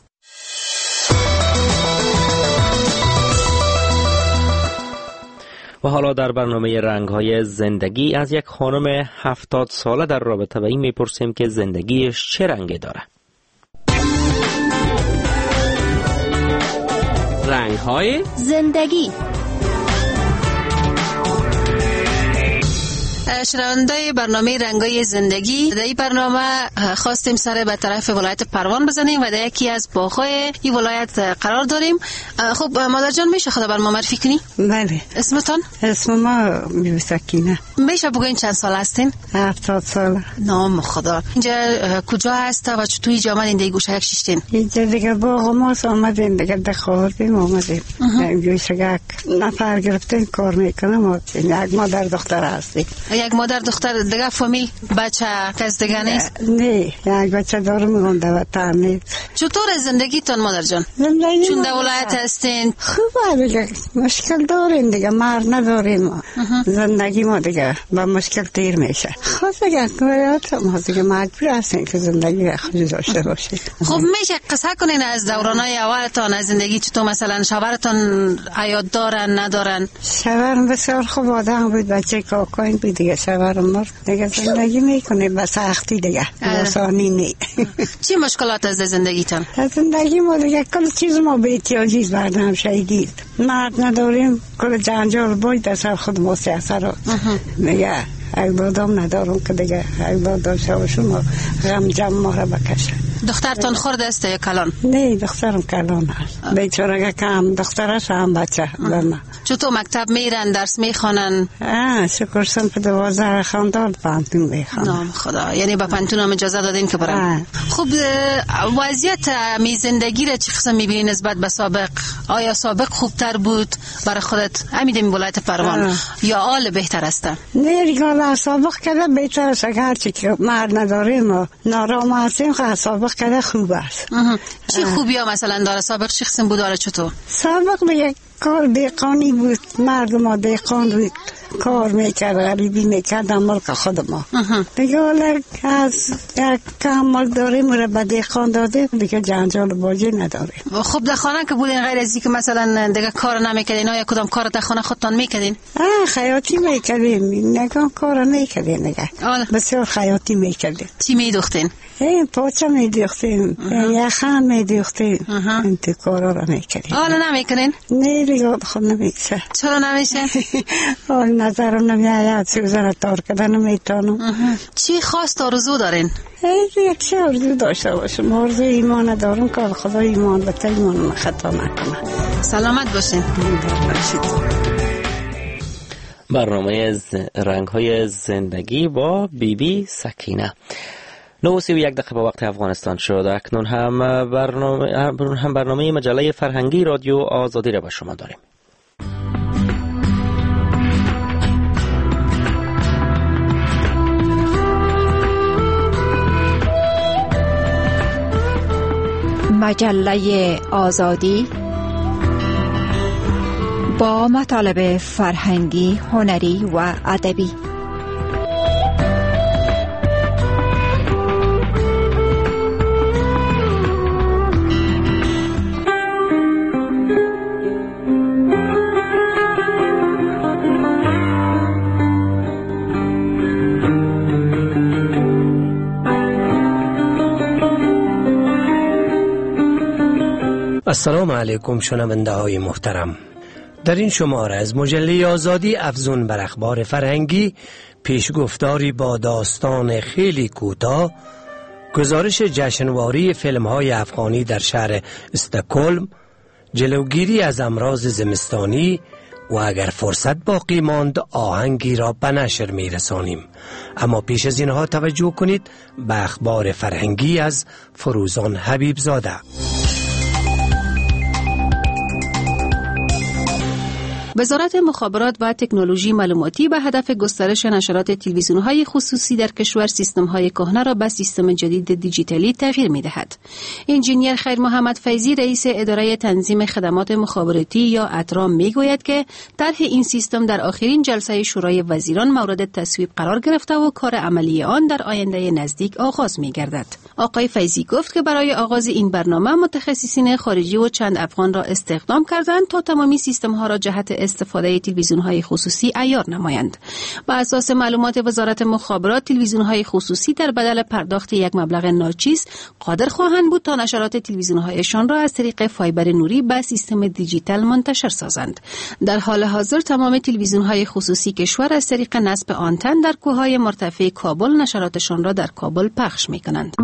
و حالا در برنامه رنگ‌های زندگی از یک خانم هفتاد ساله در رابطه با این میپرسیم که زندگیش چه رنگی داره. رنگ‌های زندگی. شنونده برنامه رنگای زندگی، در این برنامه خواستیم سر به طرف ولایت پروان بزنیم و در یکی از باغ‌های این ولایت قرار داریم. خب مادر جان میشه خدا بر ما معرفی کنی؟ بله. اسمتون؟ اسم ما بیبی سکینه. میشه بگوین چند سال هستین؟ هفتاد سال. نام خدا. اینجا کجا هست و چطوری اینجا آمدین در گوشه یک شیشتین؟ اینجا دیگه باغ ما آمدین دیگه دخوردیم آمدیم. گوشه یک نفر گرفتین کار میکنم. یک مادر دختر هستیم. یک مادر دختر دیگه فامیل بچه کس دیگه نیست؟ نه یک بچه دارم مونده و تامید. چطور زندگیتون مادر جان؟ زندگی چون در ولایت هستین؟ خوبه دیگه مشکل داریم دیگه، مار نداریم. زندگی ما دیگه با مشکل تیر میشه. خود دیگه کویات ما دیگه مجبور هستیم که زندگی خودی داشته باشیم. خب میشه قصه کنین از دورانای اولتان از زندگی چطور؟ مثلا شوهرتون حیات دارن ندارن؟ شوهرم بسیار خوب آدم بود، بچه کاکاین بود دیگه. شوهر مرد دیگه زندگی میکنه به سختی دیگه آسانی نی. چی مشکلات از زندگیتان؟ از زندگی ما دیگه کل چیز ما به احتیاجی بردم شایگیر مرد نداریم کل جنجال باید از سر خود ما سیاسه رو دیگه اگبادام ندارم که دیگه اگباد داشته باشم و غم جمع ما را بکشه. دخترتان خورده است یا کلان؟ نه دخترم کلان هست بیچاره کم دخترش هم بچه بما. چطور مکتب میرن درس میخوانن؟ آه شکر سن په دوازده خاندان پانتون میخوان. نام خدا یعنی با پانتون هم اجازه دادین که برن. خب وضعیت می زندگی را چه قسم میبینی نسبت به سابق؟ آیا سابق خوبتر بود برای خودت؟ امیدم ولایت پروان یا آل بهتر است؟ نه ریگالا سابق کده بهتر است اگر چی که مرد نداریم و نارام هستیم که سابق کده خوب است. چی خوبی ها مثلا داره سابق چی قسم بود داره چطور؟ سابق به کار دیقانی بود مردم ها دیقان بود کار میکرد غریبی میکرد در ملک خود ما دیگه حالا از یک کمال داریم و به دیقان داده دیگه جنجال باجی نداریم. خب در خانه که بودین غیر از که مثلا دیگه کار نمیکردین یا کدام کار در خانه خودتان میکردین؟ آه خیاطی میکردیم نگاه کار میکردین نگه بسیار خیاطی میکردیم. چی میدوختین؟ این پاچه میدوختیم یخم میدوختیم این کارا را میکردیم. حالا نمیکنین؟ نه دیگه خود نمیشه. چرا نمیشه؟ حال نظرم نمیآید سوزن تار کردن نمیتونم. چی خواست آرزو دارین؟ یک چه آرزو داشته باشم آرزو ایمان دارم که خدا ایمان به تا ایمان خطا نکنه. سلامت باشین. برنامه رنگ‌های زندگی با بی بی سکینه. نو سی و یک دقیقه با وقت افغانستان شد. اکنون هم برنامه هم برنامه مجله فرهنگی رادیو آزادی را به شما داریم. مجله آزادی با مطالب فرهنگی، هنری و ادبی. السلام علیکم شنونده های محترم. در این شماره از مجله آزادی افزون بر اخبار فرهنگی پیشگفتاری با داستان خیلی کوتاه، گزارش جشنواری فیلم های افغانی در شهر استکهلم، جلوگیری از امراض زمستانی و اگر فرصت باقی ماند آهنگی را به نشر می رسانیم. اما پیش از اینها توجه کنید به اخبار فرهنگی از فروزان حبیب زاده. وزارت مخابرات و تکنولوژی معلوماتی به هدف گسترش نشرات تلویزیون‌های خصوصی در کشور سیستم‌های کهنه را به سیستم جدید دیجیتالی تغییر می‌دهد. انجینیر خیر محمد فیضی رئیس اداره تنظیم خدمات مخابراتی یا اترام می‌گوید که طرح این سیستم در آخرین جلسه شورای وزیران مورد تصویب قرار گرفته و کار عملی آن در آینده نزدیک آغاز می‌گردد. آقای فیضی گفت که برای آغاز این برنامه متخصصین خارجی و چند افغان را استخدام کردند تا تمامی سیستم‌ها را جهت استفاده تلویزیون‌های خصوصی عیار نمایند. بر اساس معلومات وزارت مخابرات تلویزیون‌های خصوصی در بدل پرداخت یک مبلغ ناچیز قادر خواهند بود تا نشرات تلویزیون‌هایشان را از طریق فایبر نوری به سیستم دیجیتال منتشر سازند. در حال حاضر تمام تلویزیون‌های خصوصی کشور از طریق نصب آنتن در کوههای مرتفع کابل نشراتشان را در کابل پخش می‌کنند.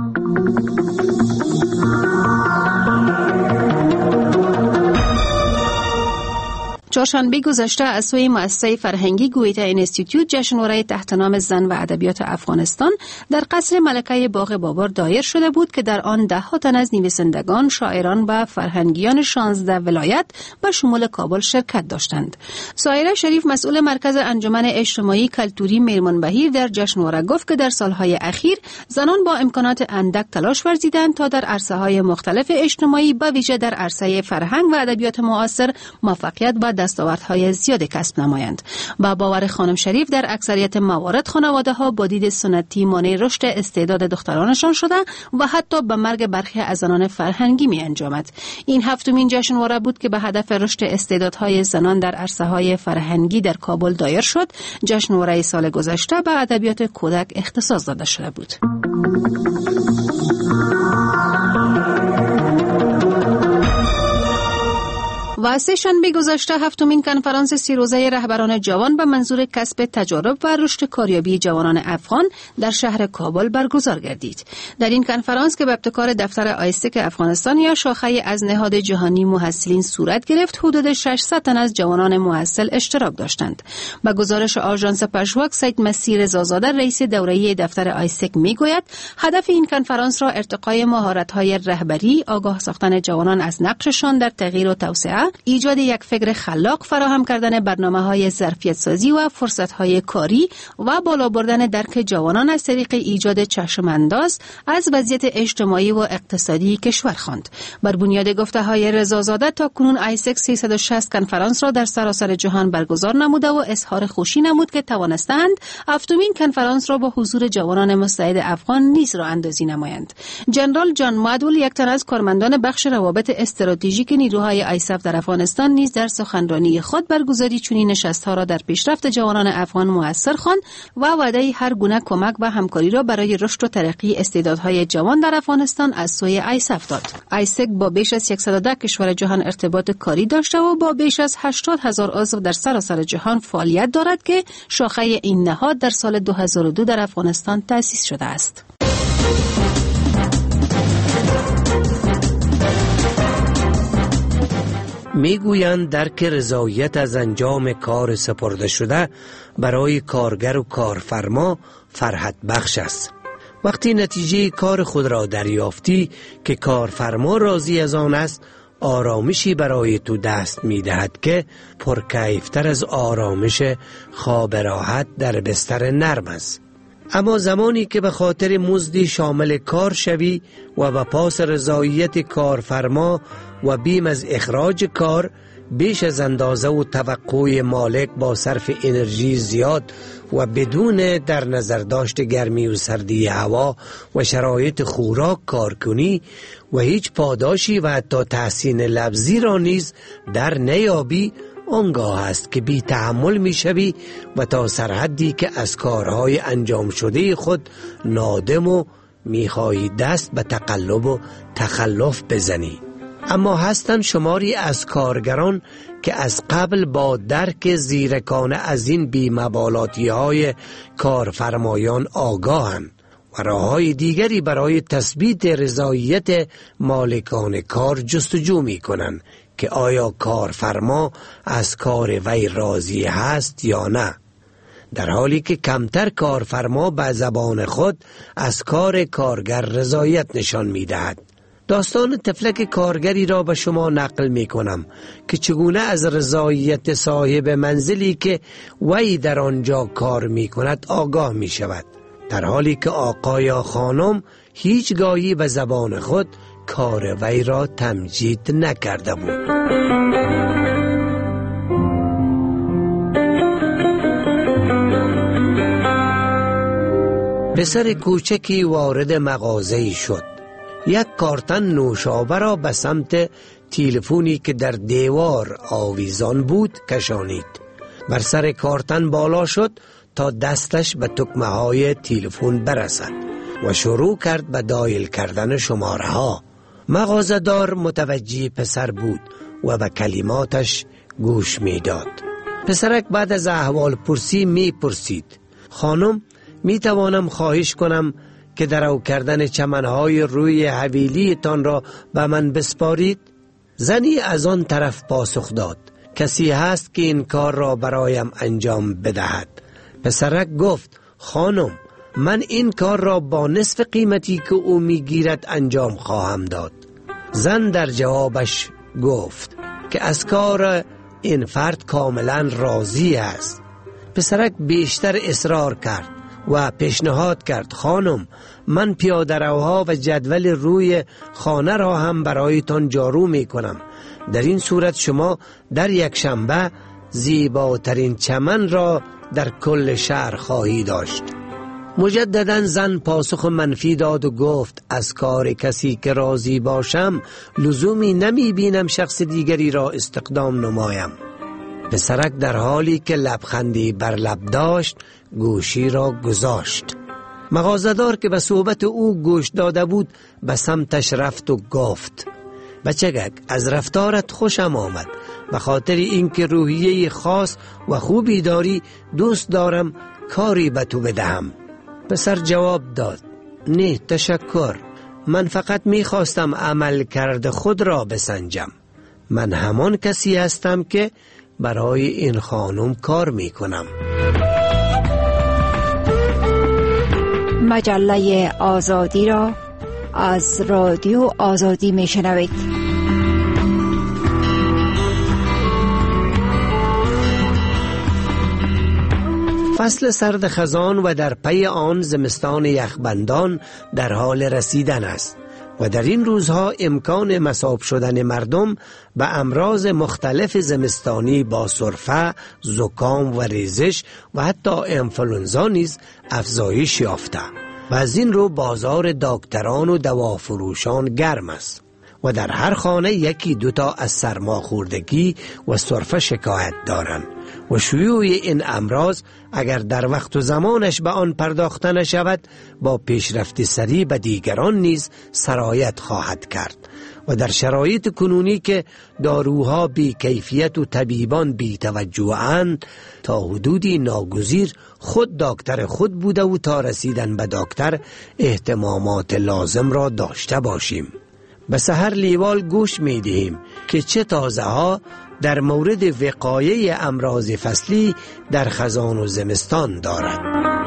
چهارشنبه گذشته از سوی مؤسسه فرهنگی گویتا اینستیتوت جشنواره تحت نام زن و ادبیات افغانستان در قصر ملکه باغ بابر دایر شده بود که در آن ده ها تن از نویسندگان، شاعران و فرهنگیان شانزده ولایت به شمول کابل شرکت داشتند. سایره شریف مسئول مرکز انجمن اجتماعی کلتوری میرمان بهیر در جشنواره گفت که در سالهای اخیر زنان با امکانات اندک تلاش ورزیدند تا در عرصه‌های مختلف اجتماعی به ویژه در عرصه فرهنگ و ادبیات معاصر موفقیت و دستاوردهای زیاد کسب نمایند. با باور خانم شریف در اکثریت موارد خانواده ها با دید سنتی مانع رشد استعداد دخترانشان شده و حتی به مرگ برخی از زنان فرهنگی می انجامد. این هفتمین جشنواره بود که به هدف رشد استعدادهای زنان در عرصه‌های فرهنگی در کابل دایر شد. جشنواره سال گذشته به ادبیات کودک اختصاص داده شده بود. و سه شنبه گذشته هفتمین کنفرانس سی روزه رهبران جوان به منظور کسب تجارب و رشد کاریابی جوانان افغان در شهر کابل برگزار گردید. در این کنفرانس که به ابتکار دفتر آیسک افغانستان یا شاخه از نهاد جهانی محصلین صورت گرفت، حدود ششصد تن از جوانان محصل اشتراک داشتند. با گزارش آژانس پژواک، سید مسیر رضازاده رئیس دوره‌ای دفتر آیسک میگوید هدف این کنفرانس را ارتقای مهارت‌های رهبری، آگاه ساختن جوانان از نقششان در تغییر و توسعه، ایجاد یک فکر خلاق، فراهم کردن برنامه‌های ظرفیت سازی و فرصت‌های کاری و بالا بردن درک جوانان از طریق ایجاد چشم‌انداز از وضعیت اجتماعی و اقتصادی کشور خواند. بر بنیاد گفته‌های رضازاده تا کنون آیسک سیصد و شصت کنفرانس را در سراسر جهان برگزار نموده و اظهار خوشی نمود که توانستند هفتمین کنفرانس را با حضور جوانان مستعد افغان نیز را اندازی نمایند. جنرال جان مادول، یک تن از کارمندان بخش روابط استراتژیک نیروهای آیساف در افغانستان، نیز در سخنرانی خود برگزاری چنین نشست‌ها را در پیشرفت جوانان افغان موثر خواند و وعده هر گونه کمک و همکاری را برای رشد و ترقی استعدادهای جوان در افغانستان از سوی آیساف داد. آیسک با بیش از صد و ده کشور جهان ارتباط کاری داشته و با بیش از هشتاد هزار عضو در سراسر جهان فعالیت دارد که شاخه این نهاد در سال دو هزار و دو در افغانستان تأسیس شده است. میگویند درک رضایت از انجام کار سپرده شده برای کارگر و کارفرما فرحت بخش است. وقتی نتیجه کار خود را دریافتی که کارفرما راضی از آن است، آرامشی برای تو دست می دهد که پرکیفتر از آرامش خواب راحت در بستر نرم است. اما زمانی که به خاطر مزدی شامل کار شوی و به پاس رضایت کارفرما و بیم از اخراج کار بیش از اندازه و توقع مالک با صرف انرژی زیاد و بدون در نظر داشت گرمی و سردی هوا و شرایط خوراک کار کنی و هیچ پاداشی و حتی تحسین لفظی را نیز در نیابی، آنگاه است که بی تحمل می شوی و تا سرحدی که از کارهای انجام شده خود نادم و می خواهی دست به تقلب و تخلف بزنی. اما هستند شماری از کارگران که از قبل با درک زیرکانه از این بی‌مبالاتی های کارفرمایان آگاهند و راه‌های دیگری برای تثبیت رضایت مالکان کار جستجو می کنند که آیا کارفرما از کار وی راضی هست یا نه، در حالی که کمتر کارفرما به زبان خود از کار کارگر رضایت نشان می دهد. داستان تفلک کارگری را به شما نقل می کنم که چگونه از رضایت صاحب منزلی که وی در آنجا کار می کند آگاه می شود، در حالی که آقا یا خانم هیچگاهی به زبان خود کار وی را تمجید نکرده بود. پسر کوچکی وارد مغازه‌ای شد. یک کارتن نوشابه را به سمت تلفنی که در دیوار آویزان بود کشانید. بر سر کارتن بالا شد تا دستش به تکمه های تلفن برسد و شروع کرد به دایل کردن شماره ها. مغازه‌دار متوجه پسر بود و به کلماتش گوش میداد. پسرک بعد از احوال پرسی می پرسید: خانم، می توانم خواهش کنم که درو کردن چمنهای روی حویلی تان را به من بسپارید؟ زنی از آن طرف پاسخ داد: کسی هست که این کار را برایم انجام بدهد؟ پسرک گفت: خانم، من این کار را با نصف قیمتی که او میگیرد انجام خواهم داد. زن در جوابش گفت که از کار این فرد کاملا راضی است. پسرک بیشتر اصرار کرد و پیشنهاد کرد خانم من پیاده روها و جدول روی خانه را هم برایتان جارو می کنم. در این صورت شما در یک شنبه زیباترین چمن را در کل شهر خواهی داشت. مجددا زن پاسخ منفی داد و گفت از کار کسی که راضی باشم لزومی نمی بینم شخص دیگری را استقدام نمایم. پسرک در حالی که لبخندی بر لب داشت گوشی را گذاشت. مغازه‌دار که به صحبت او گوش داده بود به سمتش رفت و گفت بچگک از رفتارت خوشم آمد، به خاطر اینکه روحیه خاص و خوبی داری دوست دارم کاری به تو بدهم. پسر جواب داد نه تشکر، من فقط میخواستم عمل کرده خود را بسنجم. من همان کسی هستم که برای این خانم کار میکنم. مجله آزادی را از رادیو آزادی میشنوید. فصل سرد خزان و در پی آن زمستان یخبندان در حال رسیدن است و در این روزها امکان مصاب شدن مردم به امراض مختلف زمستانی با سرفه، زکام و ریزش و حتی انفلونزا نیز افزایش یافته و از این رو بازار دکتران و دوافروشان گرم است و در هر خانه یکی دوتا از سرماخوردگی و سرفه شکایت دارند و شیوع این امراض اگر در وقت و زمانش به آن پرداخته نشود با پیشرفت سریع به دیگران نیز سرایت خواهد کرد و در شرایط کنونی که داروها بی کیفیت و طبیبان بی توجه‌اند تا حدودی ناگزیر خود دکتر خود بوده و تا رسیدن به دکتر اهتمامات لازم را داشته باشیم. به سحر لیوال گوش می دهیم که چه تازه ها در مورد وقایه امراض فصلی در خزان و زمستان دارد.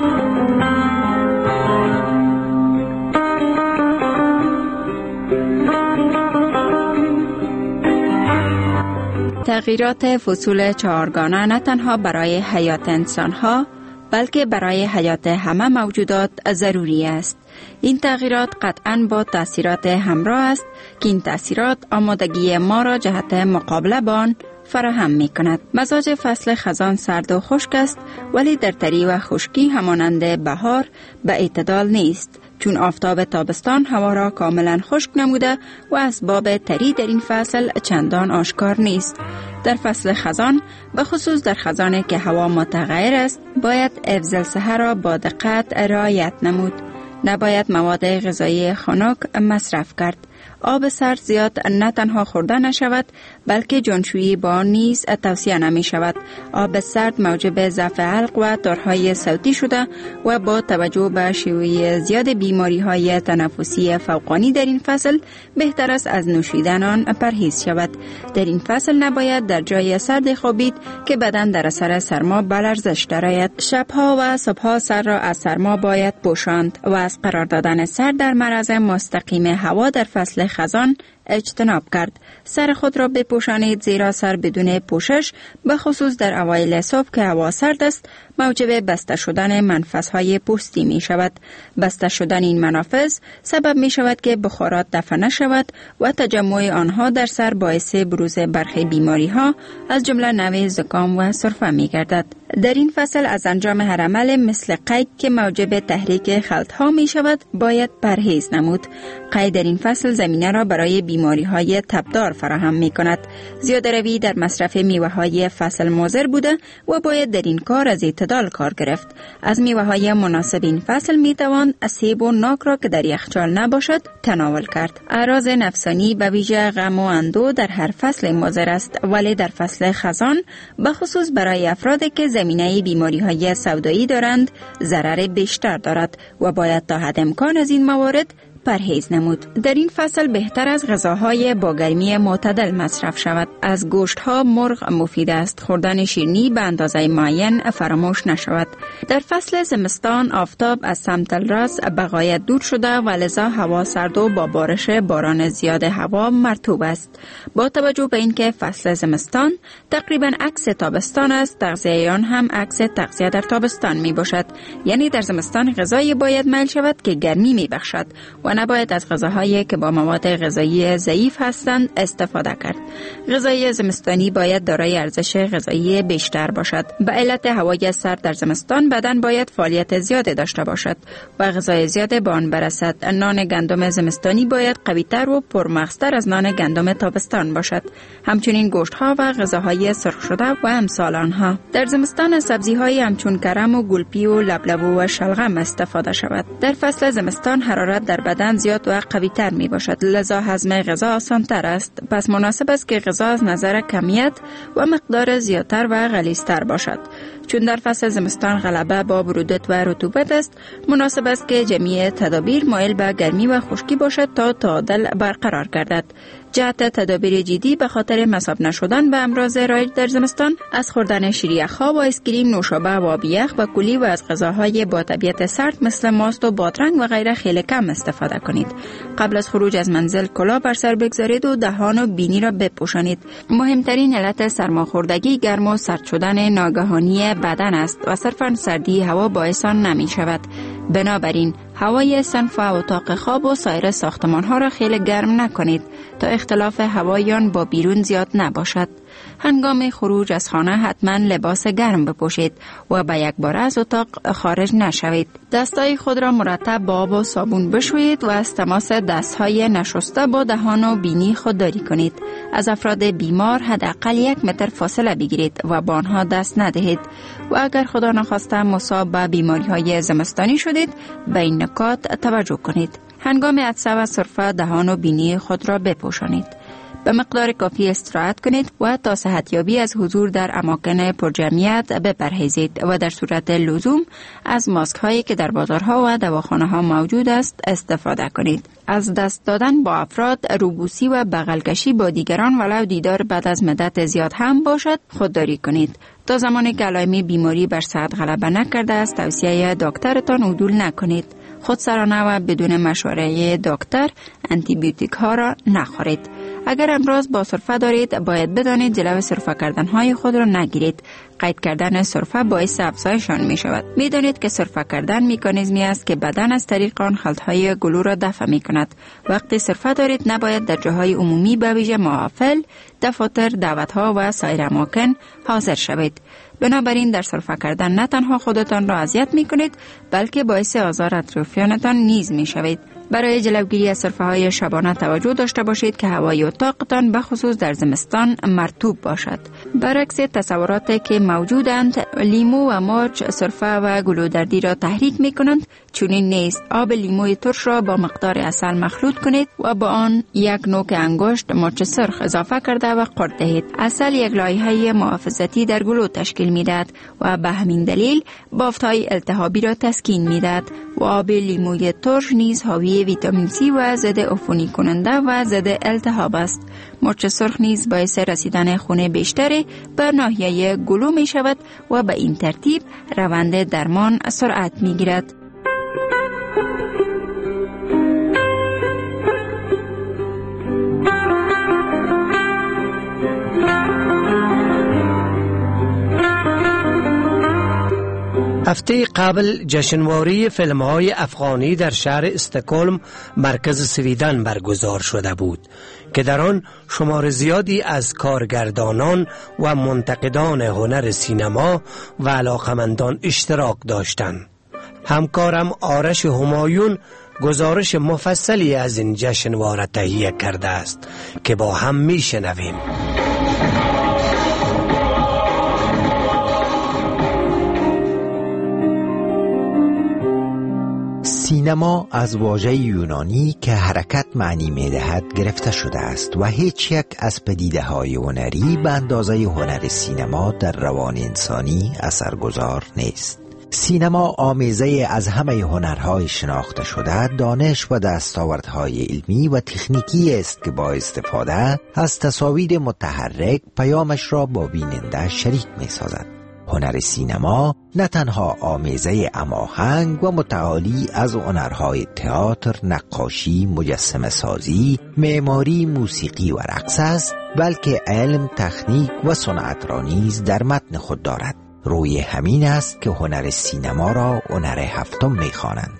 تغییرات فصول چهارگانه نه تنها برای حیات انسان‌ها بلکه برای حیات همه موجودات ضروری است. این تغییرات قطعاً با تأثیرات همراه است که این تأثیرات آمادگی ما را جهت مقابله با آن فراهم می کند. مزاج فصل خزان سرد و خشک است ولی در تری و خشکی همانند بهار به اعتدال نیست، چون آفتاب تابستان هوا را کاملا خشک نموده و اسباب تری در این فصل چندان آشکار نیست. در فصل خزان به خصوص در خزانی که هوا متغیر است باید حفظ الصحه را با دقت رعایت نمود. نباید مواد غذایی خنک مصرف کرد. آب سرد زیاد نه تنها خورده نشود بلکه جانشویی با آن نیز توصیه نمی شود. آب سرد موجب ضعف حلق و تارهای صوتی شده و با توجه به شیوع زیاد بیماری های تنفسی فوقانی در این فصل بهتر است از نوشیدن آن پرهیز شود. در این فصل نباید در جای سرد خوابید که بدن در اثر سرما به لرزش درآید. شبها و صبحها سر را از سرما باید پوشاند و از قرار دادن سر در معرض مستقیم هوا در فصل خزان اجتناب کرد. سر خود را بپوشانید زیرا سر بدون پوشش به خصوص در اوایل صبح که هوا سرد است موجب بسته شدن منفذهای پوستی می شود. بسته شدن این منافذ سبب می شود که بخارات دفع نشود و تجمع آنها در سر باعث بروز برخی بیماری ها از جمله نوع زکام و سرفه می گردد. در این فصل از انجام هر عمل مثل قید که موجب تحریک خلط ها می شود باید پرهیز نمود. قید در این فصل زمینه را برای بیماری های تبدار فراهم می کند. زیاده روی در مصرف میوه های فصل مضر بوده و باید در این کار از اعتدال کار گرفت. از میوه های مناسب این فصل می توان سیب و ناک را که در یخچال نباشد تناول کرد. اعراض نفسانی به ویژه غم و اندوه در هر فصل مضر است ولی در فصل خزان به خصوص برای افرادی که زمینه بیماری های سودایی دارند ضرر بیشتر دارد و باید تا حد امکان از این موارد پرهیز نمود. در این فصل بهتر از غذاهای با گرمی معتدل مصرف شود. از گوشت‌ها مرغ مفید است. خوردن شیرینی به اندازه معین فراموش نشود. در فصل زمستان آفتاب از سمت راست به غایت دور شده و لذا هوا سرد و با بارش باران زیاد هوا مرطوب است. با توجه به اینکه فصل زمستان تقریبا عکس تابستان است، تغذیه آن هم عکس تغذیه در تابستان می باشد. یعنی در زمستان غذایی باید میل شود که گرمی می بخشد و نباید از غذاهایی که با مواد غذایی ضعیف هستند استفاده کرد. غذای زمستانی باید دارای ارزش غذایی بیشتر باشد. به علت هوای سرد در زمستان بدن باید فعالیت زیاد داشته باشد و غذای زیاد به آن برسد. نان گندم زمستانی باید قوی‌تر و پرمغزتر از نان گندم تابستان باشد. همچنین گوشت‌ها و غذاهای سرخ شده و امثال آنها. در زمستان از سبزی‌های همچون کرم و گلپی و لبلبو و شلغم استفاده شود. در فصل زمستان حرارت در بدن زیاد و قوی‌تر می باشد، لذا هضم غذا آسان‌تر است. پس مناسب است که غذا از نظر کمیت و مقدار زیادتر و غلیظ‌تر باشد. چون در فصل زمستان غلبه با برودت و رطوبت است، مناسب است که جمیع تدابیر مایل به گرمی و خشکی باشد تا تعادل برقرار گردد. جهت تدابیر جدی به خاطر مصاب نشدن به امراض رایج در زمستان از خوردن شیریخ‌ها و آیسکریم، نوشابه و آب یخ و کلی و از غذاهای با طبیعت سرد مثل ماست و بادرنگ و غیره خیلی کم استفاده کنید. قبل از خروج از منزل کلاه بر سر بگذارید و دهان و بینی را بپوشانید. مهمترین علت سرماخوردگی گرم و سرد شدن ناگهانی بدن است و صرفاً سردی هوا باعث آن نمی شود. بنابراین هوای صنف و اتاق خواب و سایر ساختمان ها را خیلی گرم نکنید تا اختلاف هوایان با بیرون زیاد نباشد. هنگام خروج از خانه حتما لباس گرم بپوشید و به یک بار از اتاق خارج نشوید. دستای خود را مرتب با آب و صابون بشویید و از تماس دستهای نشسته با دهان و بینی خودداری کنید. از افراد بیمار حداقل یک متر فاصله بگیرید و با آنها دست ندهید و اگر خدا نخواسته مصاب به بیماری‌های زمستانی شدید به این نکات توجه کنید. هنگام عطسه و سرفه دهان و بینی خود را بپوشانید. به مقدار کافی استراحت کنید و تا صحتیابی از حضور در اماکن پرجمعیت بپرهیزید و در صورت لزوم از ماسک هایی که در بازارها و دواخانه ها موجود است استفاده کنید. از دست دادن با افراد، روبوسی و بغلکشی با دیگران ولو دیدار بعد از مدت زیاد هم باشد خودداری کنید. تا زمانی که علائم بیماری بر صحت غلبه نکرده است توصیه دکترتان عدول نکنید. خودسرانه و بدون مشوره دکتر آنتی بیوتیک ها را نخورید. اگر امراض با سرفه دارید باید بدانید جلو سرفه کردن های خود را نگیرید. قید کردن سرفه باعث افزایشان می شود. می دانید که سرفه کردن مکانیزمی است که بدن از طریق آن خلط های گلو را دفع می کند. وقتی سرفه دارید نباید در جاهای عمومی به ویژه محافل، دفاتر، دعوت ها و سایر اماکن حاضر شوید. بنابراین در سرفه کردن نه تنها خودتان را اذیت می کنید بلکه باعث آزار اطرافیانتان نیز می شوید. برای جلوگیری از سرفه های شبانه توجه داشته باشید که هوای اتاقتان به خصوص در زمستان مرطوب باشد. برعکس تصوراتی که موجودند، لیمو و مارچ سرفه و گلودردی را تحریک می کنند. چنین نیست. آب لیموی ترش را با مقدار عسل مخلوط کنید و با آن یک نوک انگشت مارچ سرخ اضافه کرده و قرط دهید. عسل یک لایحه محافظتی در گلو تشکیل می دهد و به همین دلیل بافت‌های التهابی را تسکین می دهد و آب لیموی ترش نیز حاوی ویتامین سی و ضد عفونی کننده و ضد التهاب است. مرچ سرخ نیز باعث رسیدن خون بیشتری به ناحیه گلو می شود و به این ترتیب روند درمان سرعت می گیرد. هفته قبل جشنواره فیلم‌های افغانی در شهر استکهلم مرکز سویدن برگزار شده بود که در آن شمار زیادی از کارگردانان و منتقدان هنر سینما و علاقمندان اشتراک داشتند. همکارم آرش همایون گزارش مفصلی از این جشنواره تهیه کرده است که با هم میشنویم. سینما از واژه یونانی که حرکت معنی می‌دهد گرفته شده است و هیچ یک از پدیده‌های هنری به اندازه هنر سینما در روان انسانی اثرگذار نیست. سینما آمیزه از همه هنرهای شناخته شده، دانش و دستاوردهای علمی و تکنیکی است که با استفاده از تصاویر متحرک پیامش را با بیننده شریک می سازد. هنر سینما نه تنها آمیزه هماهنگ و متعالی از هنرهای تئاتر، نقاشی، مجسمه سازی، معماری، موسیقی و رقص است، بلکه علم، تکنیک و صنعت را نیز در متن خود دارد. روی همین است که هنر سینما را هنر هفتم می‌خوانند.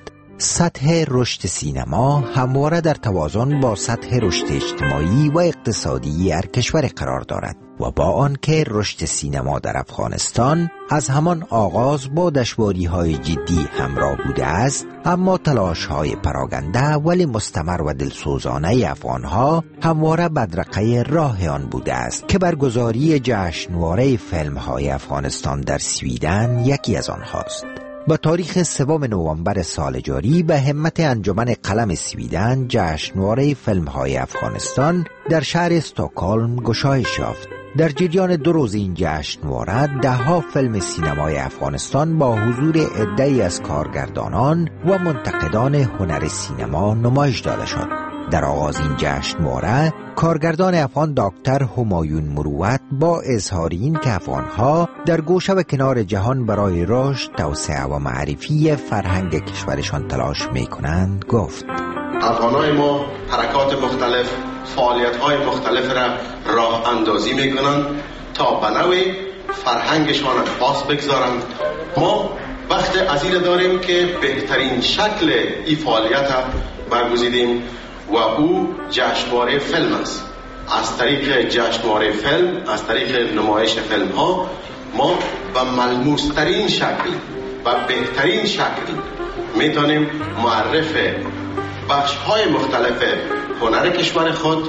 سطح رشد سینما همواره در توازن با سطح رشد اجتماعی و اقتصادی هر کشور قرار دارد و با آنکه رشد سینما در افغانستان از همان آغاز با دشواری‌های جدی همراه بوده است، اما تلاش‌های پراگنده ولی مستمر و دلسوزانه افغان‌ها همواره بدرقه راه آن بوده است که برگزاری جشنواره فیلم‌های افغانستان در سویدن یکی از آنهاست. با تاریخ سوم نوامبر سال جاری به همت انجمن قلم سویدن جشنواره فیلم‌های افغانستان در شهر استکهلم گشایش یافت. در جریان دو روز این جشنواره ده‌ها فیلم سینمای افغانستان با حضور عده‌ای از کارگردانان و منتقدان هنر سینما نمایش داده شد. در آغاز این جشنواره کارگردان افغان دکتر همایون مروت با اظهار این که افغانها در گوشه و کنار جهان برای رشد، توسعه و معرفی فرهنگ کشورشان تلاش می‌کنند گفت: افغانای ما حرکات مختلف، فعالیت‌های مختلف را راه اندازی می‌کنند تا به نوعی فرهنگشان را پاس بگذارند. ما وقت عزیز داریم که بهترین شکل این فعالیت را برگزیدیم و او جشنواره فیلم است. از طریق جشنواره فیلم، از طریق نمایش فیلم ها، ما به ملموس ترین شکل و بهترین شکل میتونیم معرف بخش های مختلف هنر کشور خود،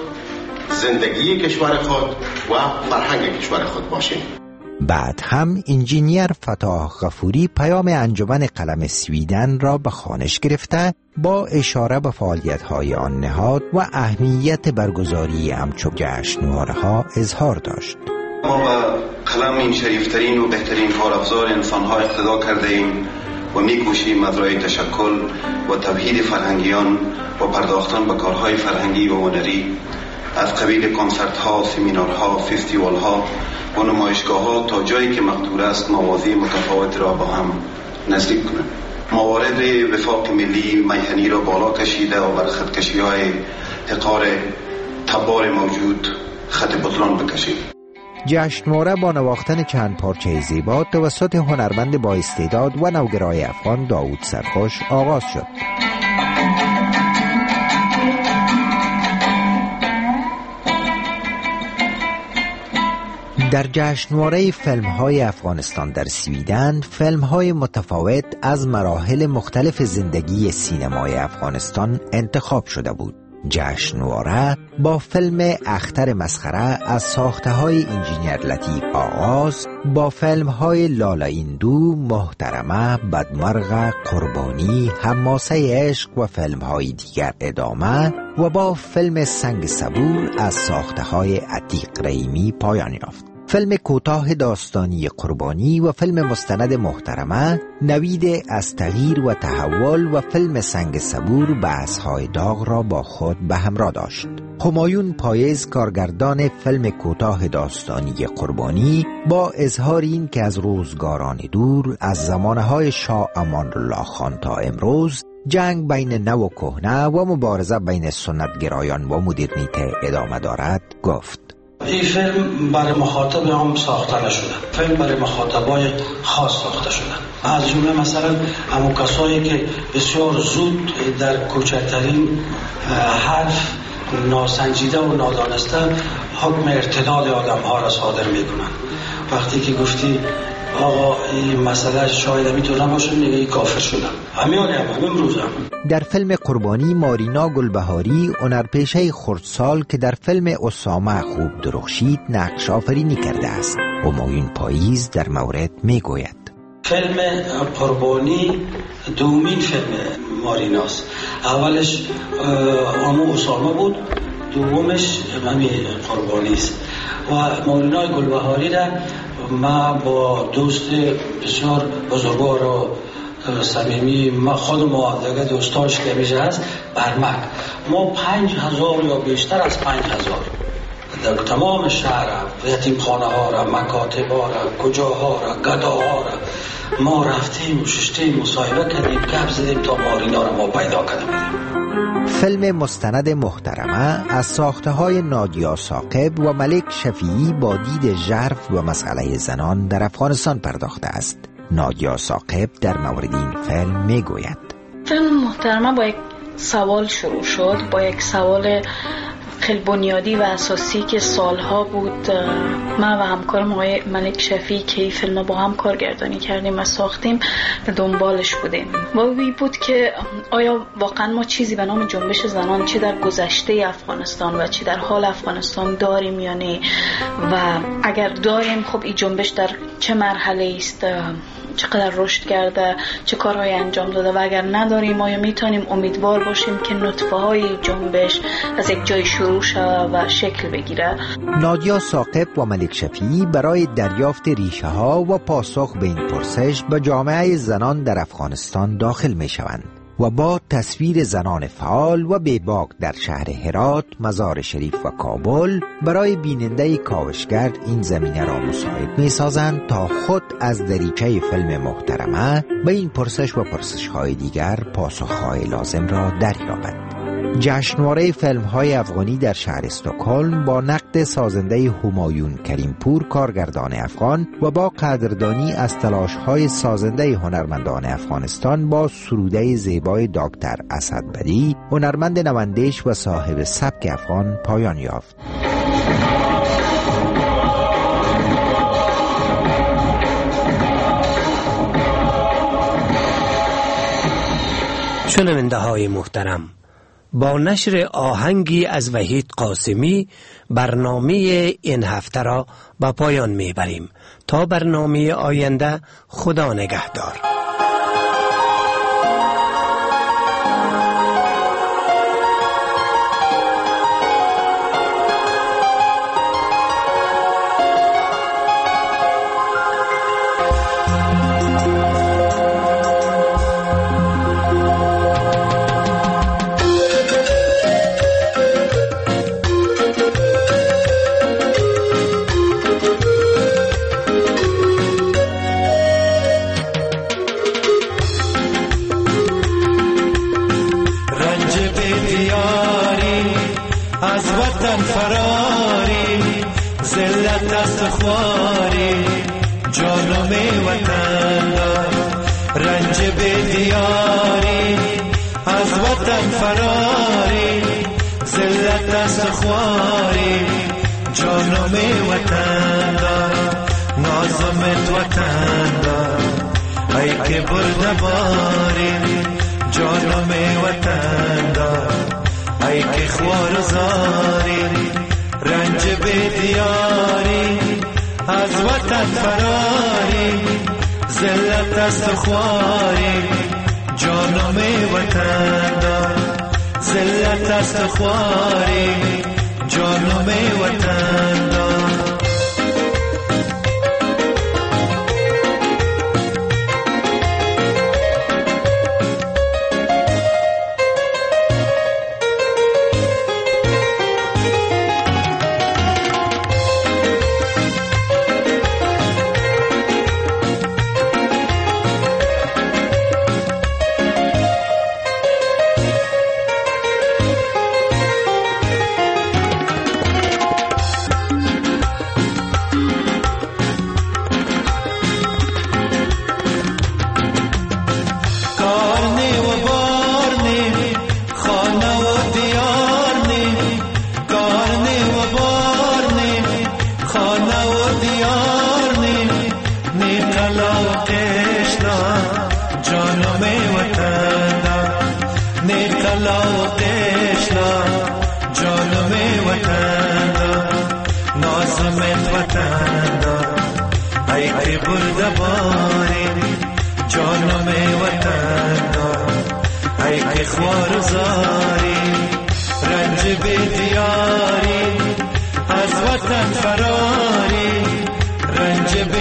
زندگی کشور خود و فرهنگ کشور خود باشیم. بعد هم انجینیر فتاح غفوری پیام انجمن قلم سویدن را به خوانش گرفته با اشاره به فعالیت‌های آن نهاد و اهمیت برگزاری همچو جشنواره‌ها اظهار داشت. ما به قلم این شریفترین و بهترین کارافزار انسان‌ها اقتدا کرده ایم و می‌کوشیم از راه تشکل و توحید فرهنگیان و پرداختن به کارهای فرهنگی و هنری از قبیل کنسرت‌ها، سمینارها، فستیوال‌ها و نمایشگاه‌ها تا جایی که مقدور است موازی متفاوت را با هم نزدیک کنند. موارد وفاق ملی میهنی را بالا کشیده و بر خطکشی‌های حقار تبار موجود خط بطلان بکشید. جشنواره با نواختن چند پارچه زیبا توسط هنرمند با استعداد و نوگرای افغان داوود سرخوش آغاز شد. در جشنواره فیلم‌های افغانستان در سویدن فیلم‌های متفاوت از مراحل مختلف زندگی سینمای افغانستان انتخاب شده بود. جشنواره با فیلم اختر مسخره از ساخته‌های انجینیر لطیف آغاز، با فیلم‌های لالا ایندو، محترمه، بدمرغ، قربانی، حماسه عشق و فیلم‌های دیگر ادامه و با فیلم سنگ صبور از ساخته‌های عتیق رحیمی پایان یافت. فیلم کوتاه داستانی قربانی و فیلم مستند محترمه نوید از تغییر و تحول و فیلم سنگ صبور بحث‌های داغ را با خود به همراه داشت. همایون پایز کارگردان فیلم کوتاه داستانی قربانی با اظهار این که از روزگاران دور از زمانهای شاه امان الله خان تا امروز جنگ بین نو و کهنه و مبارزه بین سنتگرایان و مدرنیته ادامه دارد گفت: این فیلم برای مخاطب هم ساخته نشده، فیلم برای مخاطبای خاص ساخته شده. از جمله مثلا همون کسایی که بسیار زود در کوچکترین حرف ناسنجیده و نادانسته حکم ارتداد آدم ها را صادر میکنن. وقتی که گفتی آقا این مسئله شاید میتونه باشه، میگه این کافر شدم، همین هم امروز هم. در فیلم قربانی مارینا گلبهاری هنرپیشه خردسال که در فیلم اسامه خوب درخشید نقش آفرینی کرده است. همایون پاییز در مورد میگوید: فیلم قربانی دومین فیلم ماریناست. اولش آمو اسامه بود، دومش همین قربانی است و مارینا گلبهاری را ما با دوست بسیار بزرگوار و صمیمی ما خود ما دیگه دوستاش که میشه هست برمک ما پنج هزار یا بیشتر از پنج هزار در تمام شهر یتیم خانه ها را مکاتب ها را کجاها را گداها را ما رفتیم ششتیم مصاحبه کردیم گپ زدیم تا ما اینا را ما پیدا کردیم. فیلم مستند محترمه از ساخته های نادیا ثاقب و ملک شفیعی با دید ژرف و مسئله زنان در افغانستان پرداخته است. نادیا ثاقب در مورد این فیلم می گوید فیلم محترمه با یک سوال شروع شد، با یک سوال خیلی بنیادی و اساسی که سالها بود من و همکارم آقای ملک شفیعی که این فیلم با هم کارگردانی کردیم و ساختیم به دنبالش بودیم و این بود که آیا واقعا ما چیزی به نام جنبش زنان چی در گذشته افغانستان و چی در حال افغانستان داریم یا نه و اگر داریم خب این جنبش در چه مرحله است، چقدر رشد کرده، چه کارهایی انجام داده و اگر نداریم آیا میتونیم امیدوار باشیم که نطفه های جنبش از یک جای شروع شود و شکل بگیره. نادیا ثاقب و ملک شفیعی برای دریافت ریشه ها و پاسخ به این پرسش به جامعه زنان در افغانستان داخل می شوند و با تصویر زنان فعال و بیباک در شهر هرات، مزار شریف و کابل برای بیننده کاوشگر این زمینه را مساعد می سازند تا خود از دریچه فیلم محترمه به این پرسش و پرسش‌های دیگر پاسخ‌های لازم را دریابد. جشنواره فیلم‌های افغانی در شهر استکهلم با نقد سازنده همایون کریمپور کارگردان افغان و با قدردانی از تلاش‌های سازنده هنرمندان افغانستان با سروده زیبای دکتر اسد بدی هنرمند نوندش و صاحب سبک افغان پایان یافت. شنونده های محترم، با نشر آهنگی از وحید قاسمی برنامه این هفته را به پایان میبریم. تا برنامه آینده، خدا نگهدار. فراری رنج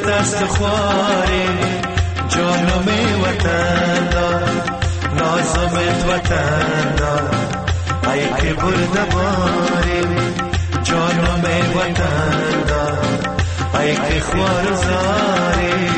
عزت است خواری جانم وطن دار نازمت وطن دار ای که برده باری جانم وطن دار ای که خوار زاری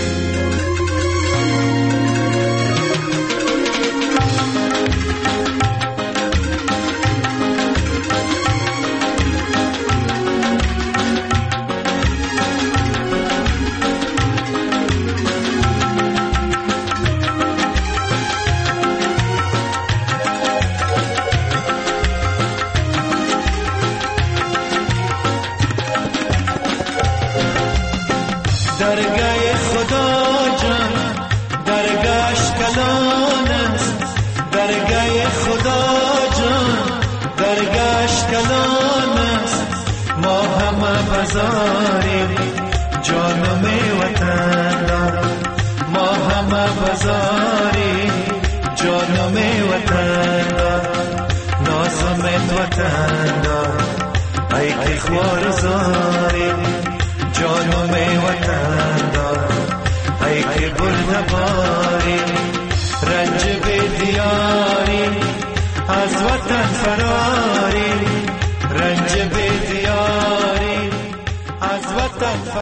درگاه خدا جان درگاهش کلان است درگاه خدا جان درگاهش کلان است ما همه بازاریم جانم وطن دار ما همه بازاریم جانم وطن دار نازمت وطن دار ای که خوار زاریم جانم وطن دار ای که برده باری رنج به دیاری از وطن فراری رنج به دیاری از وطن فراری